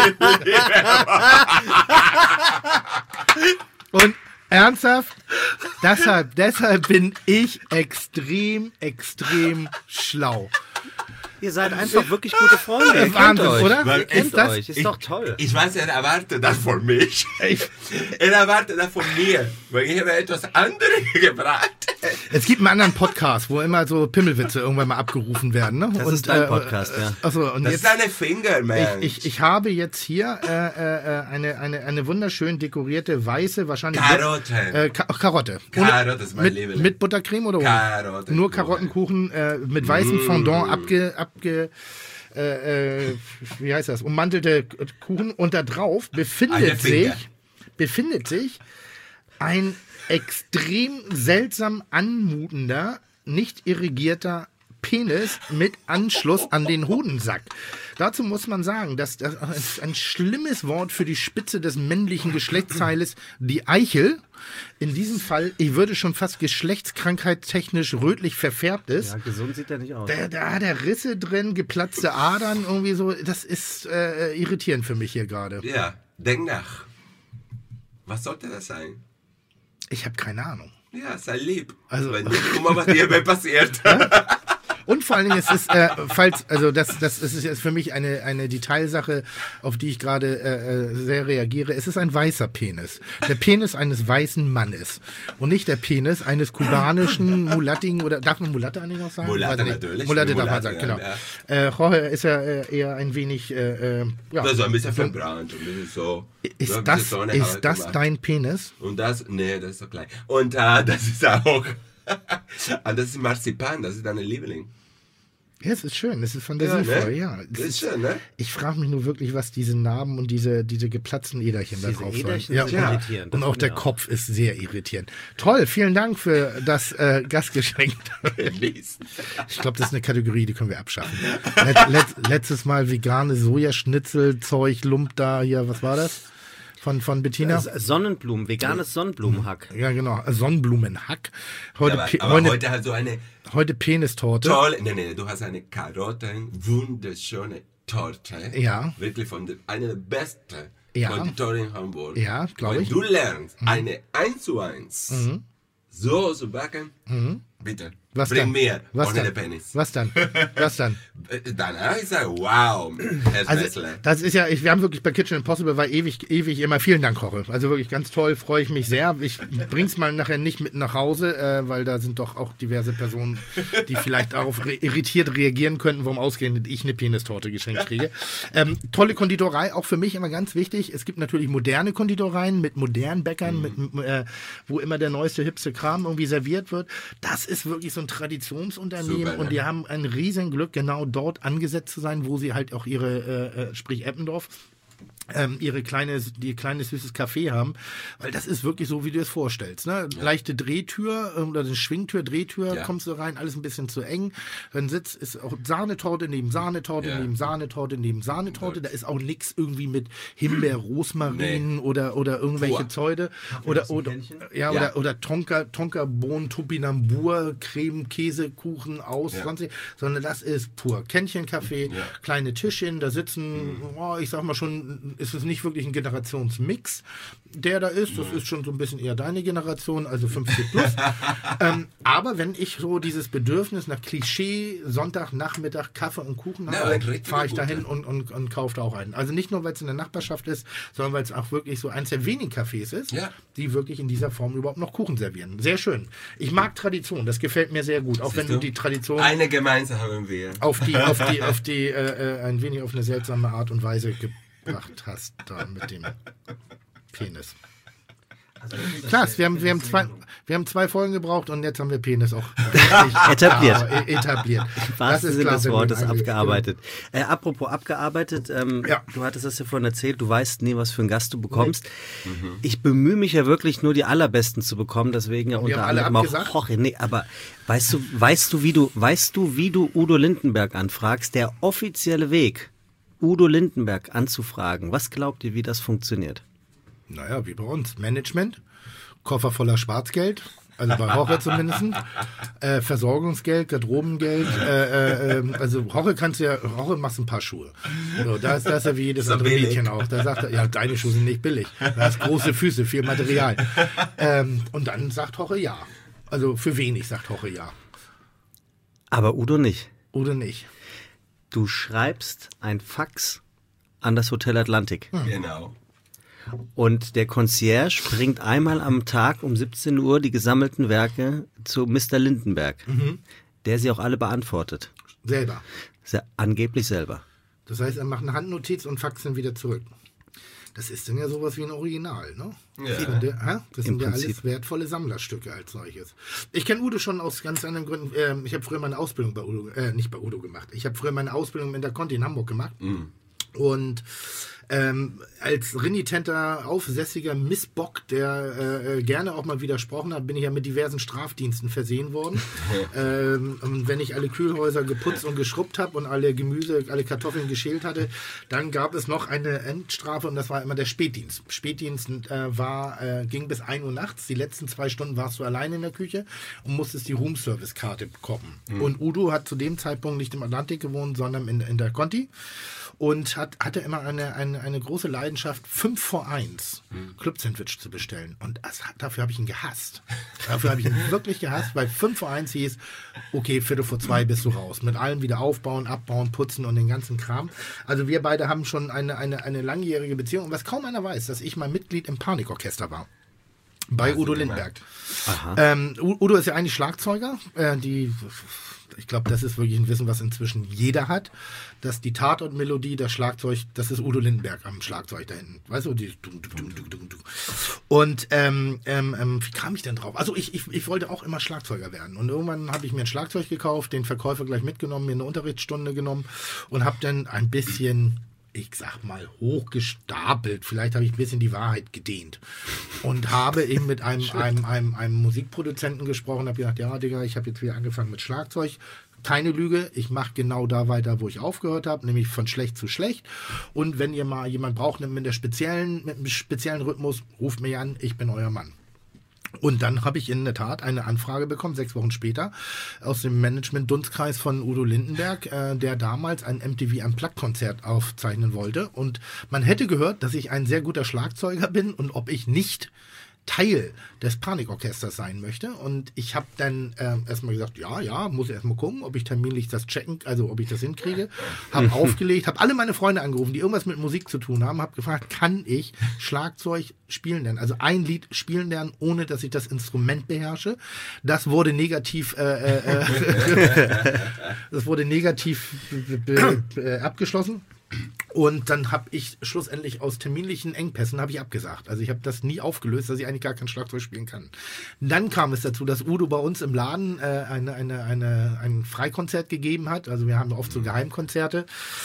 Und ernsthaft, deshalb, deshalb bin ich extrem, extrem schlau. Ihr seid einfach wirklich gute Freunde. Ihr kennt Wahnsinn, euch. oder? Weil Ihr kennt ist das- euch. Ist doch toll. Ich weiß, er erwartet das von mich. Ich, Er erwartet das von mir, weil ich habe etwas anderes gebracht. es gibt einen anderen Podcast, wo immer so Pimmelwitze irgendwann mal abgerufen werden. Ne? Das ist dein Podcast, ja. Achso, und Das jetzt, ist eine Finger, man. ich, ich, ich habe jetzt hier äh, äh, eine, eine, eine wunderschön dekorierte weiße, wahrscheinlich Karotte. Äh, Ka Karotte. Karotte ist mein mit, Liebling. mit Buttercreme oder ohne? Karotte. Nur Karottenkuchen äh, mit weißem Fondant abge, abge äh, äh, wie heißt das? Ummantelte Kuchen. Und da drauf Eine befindet Finger. sich, befindet sich ein extrem seltsam anmutender, nicht irrigierter Penis mit Anschluss an den Hodensack. Dazu muss man sagen, dass das ist ein schlimmes Wort für die Spitze des männlichen Geschlechtsteiles, die Eichel, in diesem Fall, ich würde schon fast geschlechtskrankheitstechnisch rötlich verfärbt ist. Ja, gesund sieht er nicht aus. Da, da hat er Risse drin, geplatzte Adern, irgendwie so. Das ist äh, irritierend für mich hier gerade. Ja, denk nach. Was sollte das sein? Ich habe keine Ahnung. Ja, sei lieb. Also- Wenn nicht, guck mal, was dir passiert. Und vor allen Dingen, es ist, äh, falls, also das, das ist jetzt für mich eine, eine Detailsache, auf die ich gerade äh, sehr reagiere. Es ist ein weißer Penis. Der Penis eines weißen Mannes. Und nicht der Penis eines kubanischen Mulattigen, oder darf man Mulatte eigentlich noch sagen? Mulatte Weiß ich nicht. natürlich. Mulatte darf man Mulatte, sagen, genau. ja, Äh, Jorge ist ja äh, eher ein wenig, äh, äh, ja. Also ein bisschen verbrannt, ein bisschen so. so Ist ein das, bisschen Sonne ist habe das gemacht. dein Penis? Und das, nee, das ist so klein. Und äh, das ist auch, und das ist Marzipan, das ist deine Liebling. Ja, es ist schön, es ist fantasievoll, ne? ja. Das ist schön, ne? Ich frage mich nur wirklich, was diese Narben und diese, diese geplatzten Äderchen da Diese drauf Äderchen sollen. sind irritierend, Und das auch finde der ich auch. Kopf ist sehr irritierend. Toll, vielen Dank für das äh, Gastgeschenk. Lies. Ich glaube, das ist eine Kategorie, die können wir abschaffen. Let, let, letztes Mal vegane Sojaschnitzelzeug, Lump da hier, was war das? Von, von Bettina? Sonnenblumen, veganes Sonnenblumenhack. Ja, genau, Sonnenblumenhack. Heute, Ja, aber, Pe- aber heute, heute hast du eine heute Penistorte. tolle, nee, nee, du hast eine Karotten, wunderschöne Torte. Ja. Wirklich von der, eine der besten Ja. Konditoren in Hamburg. Ja, glaub Wenn ich. du lernst, eine eins zu eins so zu backen, bitte, Was bring dann? mir Was ohne dann? den Penis. Was dann? Was dann? Danach ist er, wow, Herr Also, Schwessler. das ist ja, ich, wir haben wirklich bei Kitchen Impossible war ewig, ewig immer. Vielen Dank, Jorge. Also wirklich ganz toll, freue ich mich sehr. Ich bring's mal nachher nicht mit nach Hause, äh, weil da sind doch auch diverse Personen, die vielleicht darauf re irritiert reagieren könnten, warum ausgerechnet ich eine Penistorte geschenkt kriege. Ähm, tolle Konditorei, auch für mich immer ganz wichtig. Es gibt natürlich moderne Konditoreien mit modernen Bäckern, Mhm. mit, äh, wo immer der neueste, hipste Kram irgendwie serviert wird. Das ist wirklich so ein Traditionsunternehmen Super, ne? und die haben ein riesen Glück, genau dort angesetzt zu sein, wo sie halt auch ihre, äh, äh, sprich Eppendorf, ähm, ihre kleine, die kleine süßes Café haben, weil das ist wirklich so, wie du es vorstellst. Ne? Leichte Drehtür äh, oder eine Schwingtür, Drehtür, Ja. kommst du rein, alles ein bisschen zu eng. Dann sitzt, ist auch Sahnetorte neben Sahnetorte, Ja. neben Sahnetorte, neben Sahnetorte. Da ist auch nichts irgendwie mit Himbeer, Rosmarin Nee. oder, oder irgendwelche Pur. Zeude. Oder, oder, ja, Ja. oder, oder Tonka, Tonka Bohnen, Topinambur, Creme, Käse, Kuchen aus, Ja. sonstig, sondern das ist pur. Kännchencafé, Ja. kleine Tischchen, da sitzen, oh, ich sag mal schon, ist es nicht wirklich ein Generationsmix, der da ist. Das ist schon so ein bisschen eher deine Generation, also fünfzig plus. ähm, aber wenn ich so dieses Bedürfnis nach Klischee, Sonntagnachmittag, Kaffee und Kuchen Ja, habe, ein richtig fahre ich guter. dahin und, und, und kaufe da auch einen. Also nicht nur, weil es in der Nachbarschaft ist, sondern weil es auch wirklich so eins der wenigen Cafés ist, Ja. die wirklich in dieser Form überhaupt noch Kuchen servieren. Sehr schön. Ich mag Tradition, das gefällt mir sehr gut. Auch wenn Siehst du die Tradition Eine gemeinsam haben wir. auf die, auf die, auf die, äh, äh, ein wenig auf eine seltsame Art und Weise gebracht hast, da mit dem Penis. Klasse, wir haben, wir, haben zwei, wir haben zwei Folgen gebraucht und jetzt haben wir Penis auch richtig Etabliert. äh, etabliert. Im wahrsten Sinne des wenn wir Wortes ihn einge- abgearbeitet. Äh, apropos abgearbeitet, ähm, Ja. du hattest das ja vorhin erzählt, du weißt nie, was für einen Gast du bekommst. Ich bemühe mich ja wirklich nur die allerbesten zu bekommen, deswegen ja unter haben alle anderem auch abgesagt? Jorge. Nee, aber weißt du, weißt du, wie du, weißt du, wie du Udo Lindenberg anfragst? Der offizielle Weg, Udo Lindenberg anzufragen. Was glaubt ihr, wie das funktioniert? Naja, wie bei uns. Management, Koffer voller Schwarzgeld, also bei Jorge zumindest, äh, Versorgungsgeld, Garderobengeld, äh, äh, äh, also Jorge kannst du ja, Jorge machst ein paar Schuhe. So, da ist das ja wie jedes Ist andere billig. Mädchen auch. Da sagt er, ja, deine Schuhe sind nicht billig. Du hast große Füße, viel Material. Ähm, und dann sagt Jorge ja. Also für wenig sagt Jorge ja. Aber Udo nicht. Oder nicht. Du schreibst ein Fax an das Hotel Atlantik. Genau. Und der Concierge bringt einmal am Tag um siebzehn Uhr die gesammelten Werke zu Mister Lindenberg, der sie auch alle beantwortet. Selber. Se angeblich selber. Das heißt, er macht eine Handnotiz und faxt ihn wieder zurück. Das ist dann ja sowas wie ein Original, ne? Ja. Und der, hä? Das Im sind ja Prinzip. alles wertvolle Sammlerstücke als solches. Ich kenne Udo schon aus ganz anderen Gründen. Ähm, ich habe früher meine Ausbildung bei Udo, äh, nicht bei Udo gemacht. Ich habe früher meine Ausbildung in der Conti in Hamburg gemacht. Und ähm, als renitenter, aufsässiger Missbock, der äh, gerne auch mal widersprochen hat, bin ich ja mit diversen Strafdiensten versehen worden. ähm, und wenn ich alle Kühlhäuser geputzt und geschrubbt habe und alle Gemüse, alle Kartoffeln geschält hatte, dann gab es noch eine Endstrafe und das war immer der Spätdienst. Spätdienst äh, war, äh, ging bis ein Uhr nachts. Die letzten zwei Stunden warst du allein in der Küche und musstest die Roomservice-Karte bekommen. Und Udo hat zu dem Zeitpunkt nicht im Atlantik gewohnt, sondern in, in der Conti. Und hat, hatte immer eine, eine, eine große Leidenschaft, fünf vor eins Club-Sandwich zu bestellen. Und das, dafür habe ich ihn gehasst. Dafür habe ich ihn wirklich gehasst, weil fünf vor eins hieß, okay, Viertel vor zwei bist du raus. Mit allem wieder aufbauen, abbauen, putzen und den ganzen Kram. Also wir beide haben schon eine, eine, eine langjährige Beziehung. Und was kaum einer weiß, dass ich mal Mitglied im Panikorchester war. Bei Hast du Udo gemerkt? Lindenberg. Ähm, Udo ist ja eigentlich Schlagzeuger. Äh, die, ich glaube, das ist wirklich ein Wissen, was inzwischen jeder hat, dass die Tatortmelodie, das Schlagzeug, das ist Udo Lindenberg am Schlagzeug da hinten. Weißt du, die, Und ähm, ähm, ähm, wie kam ich denn drauf? Also ich, ich, ich wollte auch immer Schlagzeuger werden. Und irgendwann habe ich mir ein Schlagzeug gekauft, den Verkäufer gleich mitgenommen, mir eine Unterrichtsstunde genommen und habe dann ein bisschen, ich sag mal, hochgestapelt. Vielleicht habe ich ein bisschen die Wahrheit gedehnt. Und habe eben mit einem, einem, einem, einem Musikproduzenten gesprochen, habe gedacht, ja Digga, ich habe jetzt wieder angefangen mit Schlagzeug. Keine Lüge, ich mache genau da weiter, wo ich aufgehört habe, nämlich von schlecht zu schlecht. Und wenn ihr mal jemand braucht mit, der speziellen, mit einem speziellen Rhythmus, ruft mich an, ich bin euer Mann. Und dann habe ich in der Tat eine Anfrage bekommen, sechs Wochen später, aus dem Management-Dunstkreis von Udo Lindenberg, äh, der damals ein M T V Unplugged-Konzert aufzeichnen wollte. Und man hätte gehört, dass ich ein sehr guter Schlagzeuger bin und ob ich nicht Teil des Panikorchesters sein möchte. Und ich habe dann äh, erstmal gesagt, ja, ja, muss ich erstmal gucken, ob ich terminlich das checken, also ob ich das hinkriege. Habe aufgelegt, habe alle meine Freunde angerufen, die irgendwas mit Musik zu tun haben, habe gefragt, kann ich Schlagzeug spielen lernen? Also ein Lied spielen lernen, ohne dass ich das Instrument beherrsche. Das wurde negativ äh, äh, äh, das wurde negativ be, be, äh, abgeschlossen. Und dann habe ich schlussendlich aus terminlichen Engpässen habe ich abgesagt. Also ich habe das nie aufgelöst, dass ich eigentlich gar kein Schlagzeug spielen kann. Dann kam es dazu, dass Udo bei uns im Laden äh, eine, eine, eine, ein Freikonzert gegeben hat. Also wir haben oft so Geheimkonzerte,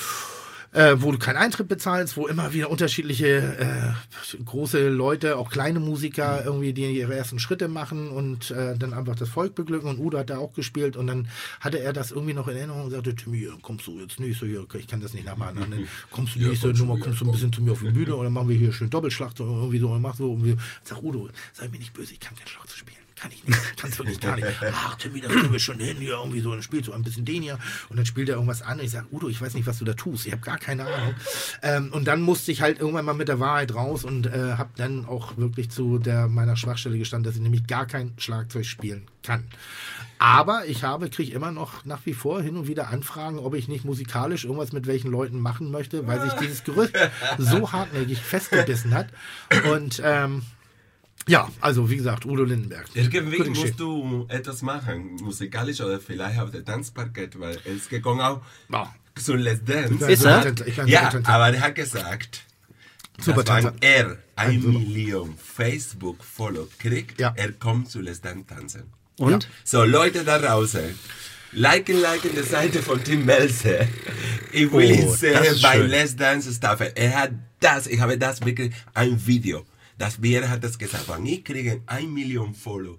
äh, wo du keinen Eintritt bezahlst, wo immer wieder unterschiedliche äh, große Leute, auch kleine Musiker irgendwie, die ihre ersten Schritte machen und äh, dann einfach das Volk beglücken. Und Udo hat da auch gespielt und dann hatte er das irgendwie noch in Erinnerung und sagte, Timmy, kommst du jetzt nicht so hier, ich kann das nicht nachmachen, dann kommst du nächste ja, Nummer, kommst du ein bisschen zu mir auf die Bühne und dann machen wir hier schön Doppelschlag und irgendwie so und mach so und wir, sag Udo, sei mir nicht böse, ich kann kein Schlagzeug spielen. Kann ich nicht, kannst wirklich gar nicht. Ach, Timmy, da kriegen wir schon hin, hier irgendwie so, dann spielst du ein bisschen den hier und dann spielt er irgendwas an und ich sage, Udo, ich weiß nicht, was du da tust, ich habe gar keine Ahnung. Ähm, und dann musste ich halt irgendwann mal mit der Wahrheit raus und äh, habe dann auch wirklich zu der meiner Schwachstelle gestanden, dass ich nämlich gar kein Schlagzeug spielen kann. Aber ich habe, kriege immer noch nach wie vor hin und wieder Anfragen, ob ich nicht musikalisch irgendwas mit welchen Leuten machen möchte, weil sich dieses Gerücht so hartnäckig festgebissen hat. Und ähm, ja, also wie gesagt, Udo Lindenberg. Irgendwie musst du etwas machen, musikalisch oder vielleicht auf der Tanzparkett, weil es gegangen auch ja. zu Let's Dance. Ist er? Ja, aber er hat gesagt, super dass wenn Tänzer. er ein Super. Million Facebook-Follow kriegt, Ja. er kommt zu Let's Dance tanzen. Und? So, Leute da draußen, liken, liken die Seite von Tim Melzer. Ich will ihn Oh, das sehen ist bei schön. Let's Dance Staffel. Er hat das, ich habe das wirklich, ein Video. Das Bier hat das gesagt, wenn ich kriege ein Million Follow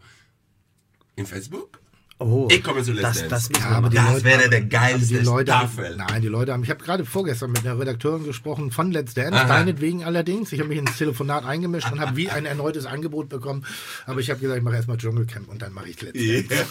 in Facebook, Oh, ich komme zu Let's das, Dance. das, Ja, aber die das Leute- wäre der aber geilste die Leute, Staffel. nein, die Leute haben, ich habe gerade vorgestern mit einer Redakteurin gesprochen von Let's Dance, Aha. deinetwegen allerdings. Ich habe mich ins Telefonat eingemischt und habe wie ein erneutes Angebot bekommen. Aber ich habe gesagt, ich mache erstmal Dschungelcamp und dann mache ich Let's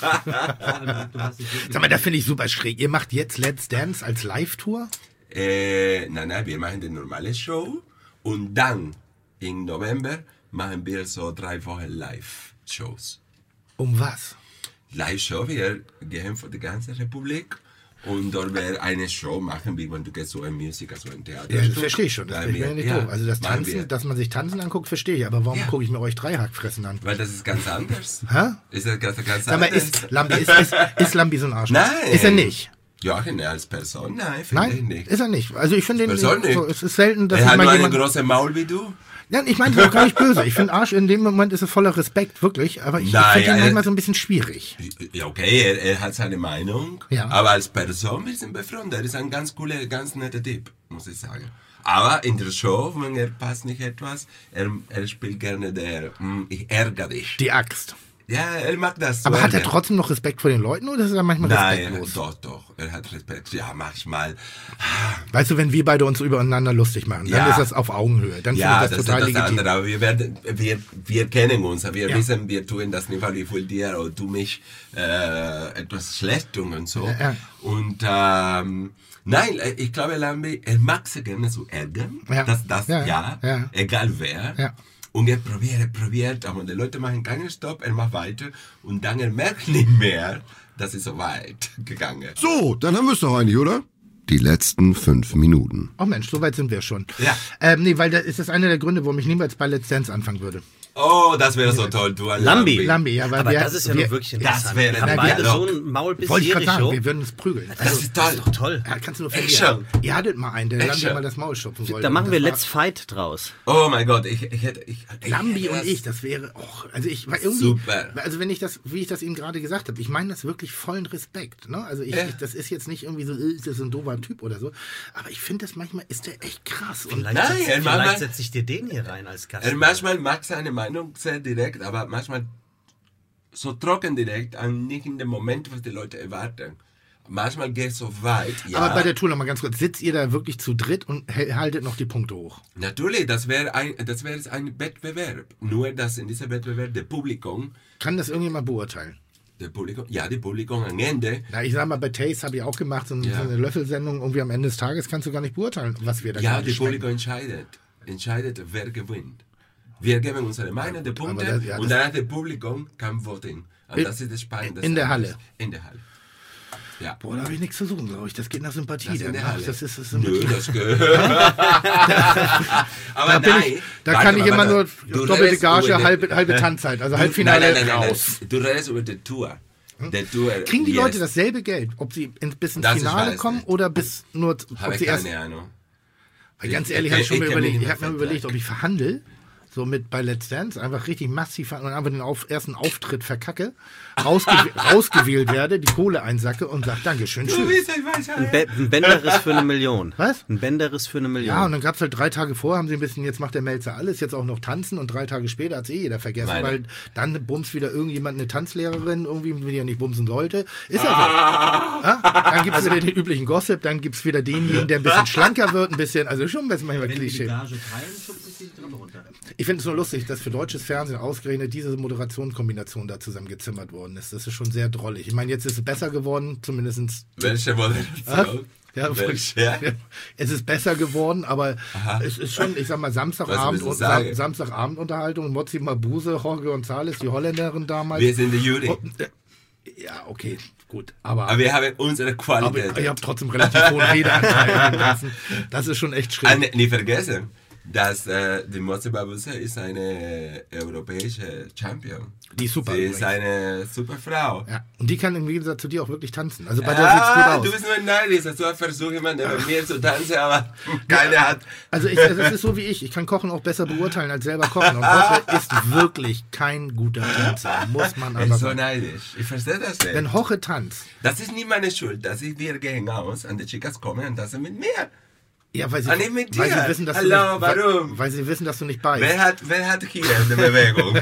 Dance. Sag mal, da finde ich super schräg. Ihr macht jetzt Let's Dance als Live-Tour? Äh, nein, nein, wir machen die normale Show und dann im November machen wir so drei Wochen Live-Shows. Um was? Live-Show, wir gehen für die ganze Republik und dort wir eine Show machen, wie wenn du gehst so ein Musical, so ein Theater. Ja, das verstehe ich schon. Das bin ich mir nicht ja, doof. Also das machen Tanzen, wir. dass man sich Tanzen anguckt, verstehe ich. Aber warum Ja. gucke ich mir euch drei Hackfressen an? Weil das ist ganz anders. Hä? Ist das ganz, ganz Sag mal, anders. ist Lambi, ist, ist, ist Lambi so ein Arschloch? Nein. Ist er nicht? Joachim, als Person, nein, finde ich Nein, nicht. ist er nicht. Also ich finde den, Person nicht. so, es ist selten, dass Er ich hat mal nur einen jemand... großen Maul wie du. Nein, ich meine das auch gar nicht böse. Ich finde Arsch, in dem Moment ist es voller Respekt, wirklich. Aber ich Nein, finde ihn ja, manchmal äh, so ein bisschen schwierig. Ja, okay, er, er hat seine Meinung, Ja. aber als Person, wir sind befreundet. Er ist ein ganz cooler, ganz netter Typ, muss ich sagen. Aber in der Show, wenn er passt nicht etwas, er, er spielt gerne der, mm, ich ärgere dich. Die Axt. Ja, er mag das. Aber so hat er ärgern. trotzdem noch Respekt vor den Leuten oder ist er manchmal Nein, respektlos? doch, doch. Er hat Respekt. Ja, manchmal. Weißt du, wenn wir beide uns übereinander lustig machen, dann Ja. ist das auf Augenhöhe. Dann Ja, finde ich das das ist total das legitim. andere. Aber wir, werden, wir, wir kennen uns. Wir Ja. wissen, wir tun das nicht, weil ich will dir oder du mich äh, etwas schlecht tun und so. Ja, ja. Und ähm, nein, ich glaube, Lambi, er mag sie gerne so ärgern. Ja. Das, das, Ja, ja, ja. egal wer. Ja. Und er probiert, er probiert, aber die Leute machen keinen Stopp, er macht weiter und dann er merkt nicht mehr, dass es so weit gegangen ist. So, dann haben wir es doch eigentlich, oder? Die letzten fünf Minuten. Oh Mensch, so weit sind wir schon. Ja. Ähm, nee, weil das ist das einer der Gründe, warum ich niemals bei Let's Dance anfangen würde. Oh, das wäre so toll, du ein Lambi. Lambi. Lambi, ja, weil Aber wir, das ist ja wir, nur wirklich interessant. das wäre wir haben ein beide Dialog. so ein Maul bis wollte ich gerade sagen, Jericho. wir würden uns prügeln. Das Also, ist toll. Das ist doch toll. ja, kannst du nur Echt verlieren. schon? Ihr hattet mal einen, der Echt Lambi schon? mal das Maul stopfen sollte. Da machen Und wir das Let's Fight draus. Oh mein Gott, ich, ich hätte... Ich, war ich Lambi hätte und das- ich, das wäre, oh, also ich war irgendwie, Super. also wenn ich das, wie ich das Ihnen gerade gesagt habe, ich meine das wirklich vollen Respekt, ne? Also ich, Ja. ich das ist jetzt nicht irgendwie so, äh, das ist ein doofer Typ oder so, aber ich finde das manchmal, ist der echt krass. Und Vielleicht, Nein, setz, er macht- vielleicht setze ich dir den hier rein als Gast. Er manchmal mag seine Meinung sehr direkt, aber manchmal so trocken direkt, und nicht in dem Moment, was die Leute erwarten. Manchmal geht es so weit, ja. Aber bei der Tour noch mal ganz kurz, sitzt ihr da wirklich zu dritt und hel- haltet noch die Punkte hoch? Natürlich, das wäre ein, das wäre ein Wettbewerb. Nur, dass in diesem Wettbewerb der Publikum, Kann das irgendjemand beurteilen? der Publikum, ja, die Publikum am Ende, Na, ich sag mal, bei Taste habe ich auch gemacht, so, ein- Ja. so eine Löffelsendung, irgendwie am Ende des Tages kannst du gar nicht beurteilen, was wir da ja, gerade die schmecken. Publikum entscheidet, entscheidet, wer gewinnt. Wir geben unsere Meinung, die Punkte, das- ja, und das- danach der Publikum kann voten. Und In- das ist das Spannende. in der Halle. In der Halle. Ja. Boah, da habe ich nichts zu suchen, glaube ich. Das geht nach Sympathie. Das ist in dann, der ne? Halle. Das ist, das ist Nö, Sympathie. das gehört. Aber Da, bin nein. ich, da warte kann mal, ich immer warte. nur Du doppelte redest Gage, über die- halbe, halbe Tanzzeit. Also Du- Halbfinale nein, nein, nein, nein, raus. nein. Du redest über die Tour. Der Tour. Kriegen die yes. Leute dasselbe Geld, ob sie in, bis ins Das ich Finale weiß kommen nicht. oder bis nur, Habe ob ich sie erst. keine Ahnung. Weil ganz Ich- ehrlich, ich- habe ich schon ich mal kenn mich überlegt, nicht ich mehr habe mir Vertrag. überlegt, ob ich verhandle. So mit bei Let's Dance, einfach richtig massiv und einfach den auf, ersten Auftritt verkacke, rausgew rausgewählt werde, die Kohle einsacke und sag Dankeschön, Du tschüss. bist ein Weißer. Ein, Be ein Bänderriss für eine Million. Was? Ein Bänderriss für eine Million. Ja, und dann gab es halt drei Tage vor, haben sie ein bisschen, jetzt macht der Melzer alles, jetzt auch noch tanzen und drei Tage später hat es eh jeder vergessen, Meine. weil dann bumst wieder irgendjemand eine Tanzlehrerin, irgendwie, die ja nicht bumsen sollte. Ist ja Ah. so. Ja? Dann gibt es wieder den üblichen Gossip, dann gibt es wieder denjenigen, der ein bisschen schlanker wird, ein bisschen, also schon ein bisschen manchmal Klischee. Ich finde es nur lustig, dass für deutsches Fernsehen ausgerechnet diese Moderationskombination da zusammengezimmert worden ist. Das ist schon sehr drollig. Ich meine, jetzt ist es besser geworden, zumindest. Welche Moderation? Ja, Welche? ja, es ist besser geworden, aber Aha. es ist schon, ich sag mal, Samstagabend Was willst und du sagen? Sam Samstagabendunterhaltung. Mozi Mabuse, Jorge González, die Holländerin damals. Wir sind die Jury. Oh, äh, ja, okay, gut. Aber, Aber wir haben unsere aber Qualität. ich habe trotzdem relativ hohen Redeanteil. im Ganzen. Das ist schon echt schräg. Ah, ne- nicht vergessen, dass äh, die Mozi Mabuse ist eine europäische Champion. Die ist super Sie übrigens. ist eine super Frau. Ja, und die kann im Gegensatz zu dir auch wirklich tanzen. Also bei der sieht's Ah, gut du aus. bist nur neidisch, dass du ein Versuch jemand neben mir zu tanzen, aber keiner hat. Also ich, also es ist so wie ich. Ich kann Kochen auch besser beurteilen als selber kochen. Und Jorge ist wirklich kein guter Tänzer, muss man Ich aber bin so sagen. neidisch. Ich verstehe das nicht. Wenn Jorge tanzt, Das ist nicht meine Schuld, dass ich, wir gehen aus und die Chicas kommen und tanzen mit mir. ja, weil sie, Ah, nicht mit weil dir. sie wissen, dass Hallo, du nicht, warum? Weil, weil sie wissen, dass du nicht beißt. Wer hat, wer hat hier eine Bewegung?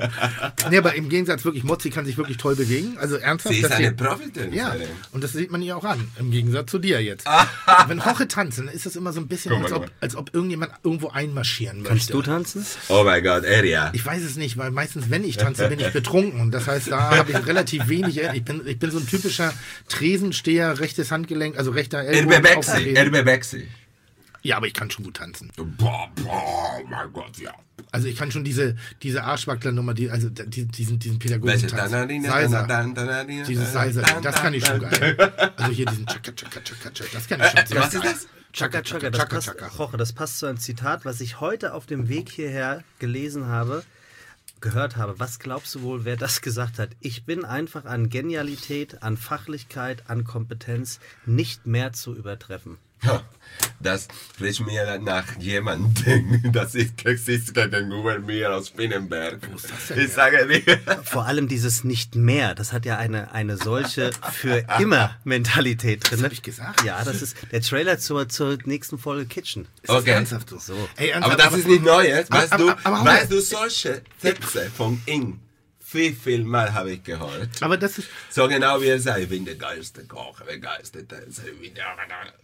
Nee, aber im Gegensatz wirklich, Mozzi kann sich wirklich toll bewegen. Also ernsthaft. Sie ist dass eine sie- Profitänzerin. Ja, und das sieht man ihr auch an, im Gegensatz zu dir jetzt. Wenn Jorge tanzt, dann ist das immer so ein bisschen, Guck mal, als guck ob, mal. als ob irgendjemand irgendwo einmarschieren möchte. Kannst du tanzen? Oh mein Gott, er ja. Ich weiß es nicht, weil meistens, wenn ich tanze, bin ich betrunken. Das heißt, da habe ich relativ wenig. Ich bin, ich bin so ein typischer Tresensteher, rechtes Handgelenk, also rechter Er Ellbogen. auf bewegt dem sich, Tresen. er bewegt sich. Ja, aber ich kann schon gut tanzen. Boah, boah, oh mein Gott, ja. Also ich kann schon diese, diese Arschwackler-Nummer, die, also die, diesen, diesen Welche? Pädagogen-Tanz. Danadina, Seiser. dan, dan, danadina, Dieses dan, Seiser, dan, das kann ich schon dan, geil. Also hier diesen Chaka, Chaka, Chaka, Chaka, das kann ich schon. Äh, was ist das? Chaka, Chaka, das Chaka, passt, Chaka. Jorge, das passt zu einem Zitat, was ich heute auf dem Weg hierher gelesen habe, gehört habe. Was glaubst du wohl, wer das gesagt hat? Ich bin einfach an Genialität, an Fachlichkeit, an Kompetenz nicht mehr zu übertreffen. Ja, das spricht mir nach jemandem, das ist existiert gegenüber mir aus Spinnenberg. Ich sage dir. Vor allem dieses nicht mehr, das hat ja eine, eine solche für immer Mentalität drin. hab ich gesagt? Ja, das ist der Trailer zur, zur nächsten Folge Kitchen. Ist das Okay. ernsthaft so? So. Ey, ernsthaft, Aber das ist nicht Neues. Weißt aber- du, aber- aber- weißt du, solche Sätze von ihm, wie viel Mal habe ich gehört. Aber das ist, So genau wie er sagt, ich bin der geilste Koch, der geilste Tänzer, ich bin der...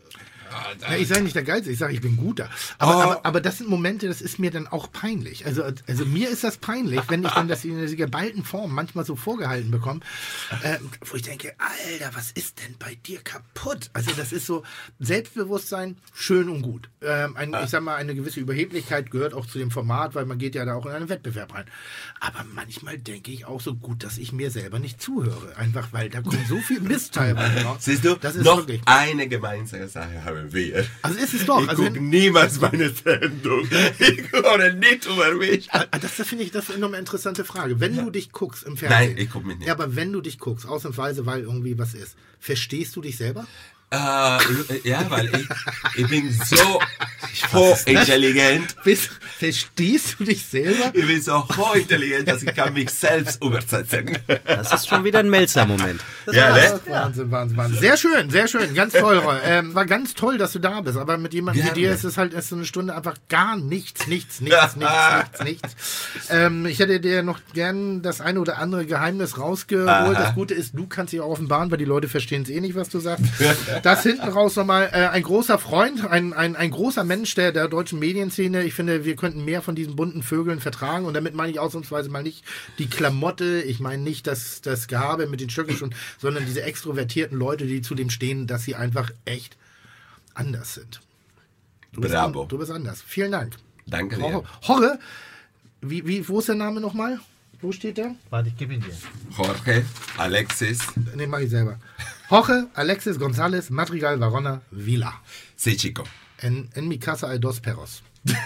Ja, ich sage nicht der Geilste, ich sage, ich bin guter. Aber, oh. aber, aber das sind Momente, das ist mir dann auch peinlich. Also, also mir ist das peinlich, wenn ich dann das in dieser geballten Form manchmal so vorgehalten bekomme, äh, wo ich denke, Alter, was ist denn bei dir kaputt? Also das ist so, Selbstbewusstsein, schön und gut. Ähm, ein, ich sag mal, eine gewisse Überheblichkeit gehört auch zu dem Format, weil man geht ja da auch in einen Wettbewerb rein. Aber manchmal denke ich auch so gut, dass ich mir selber nicht zuhöre. Einfach, weil da kommt so viel Mist teilweise raus. Siehst du, das ist noch wirklich eine gemeinsame Sache haben wir. Also ist es doch. Ich also gucke niemals meine Sendung. Ich höre nicht über mich. Das, das finde ich, das ist eine interessante Frage. Wenn ja. du dich guckst im Fernsehen. Nein, ich gucke mich nicht. Ja, aber wenn du dich guckst, ausnahmsweise, weil irgendwie was ist, verstehst du dich selber? Äh, ja, weil ich, ich bin so hochintelligent. Verstehst du dich selber? Ich bin so hochintelligent, dass ich kann mich selbst übersetzen. Das ist schon wieder ein Melzer-Moment. Ja, ne? Wahnsinn, Wahnsinn, Wahnsinn. Sehr schön, sehr schön. Ganz toll, ähm, war ganz toll, dass du da bist. Aber mit jemandem wie dir ist es halt erst so eine Stunde einfach gar nichts, nichts, nichts, nichts, nichts, nichts. Ähm, ich hätte dir noch gern das eine oder andere Geheimnis rausgeholt. Aha. Das Gute ist, du kannst dich auch offenbaren, weil die Leute verstehen es eh nicht, was du sagst. Das hinten raus nochmal äh, ein großer Freund, ein, ein, ein großer Mensch der, der deutschen Medienszene. Ich finde, wir könnten mehr von diesen bunten Vögeln vertragen. Und damit meine ich ausnahmsweise mal nicht die Klamotte. Ich meine nicht das, das Gehabe mit den Stöcken schon, sondern diese extrovertierten Leute, die zu dem stehen, dass sie einfach echt anders sind. Du bist Bravo. An, du bist anders. Vielen Dank. Danke dir. Jorge, wie, wie, wo ist der Name nochmal? Wo steht der? Warte, ich gebe ihn dir. Jorge, Alexis. Ne, mach ich selber. Jorge, Alexis González, Madrigal, Varona, Vila. Sí, chico. En, en mi casa hay dos perros.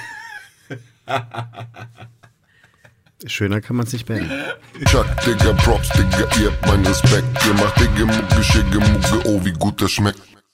Schöner kann man es nicht beenden. Chuck, Digga, Props, Digga, ihr habt meinen Respekt. Ihr macht Digga, Mucke, Schicke, Mucke, oh, wie gut das schmeckt.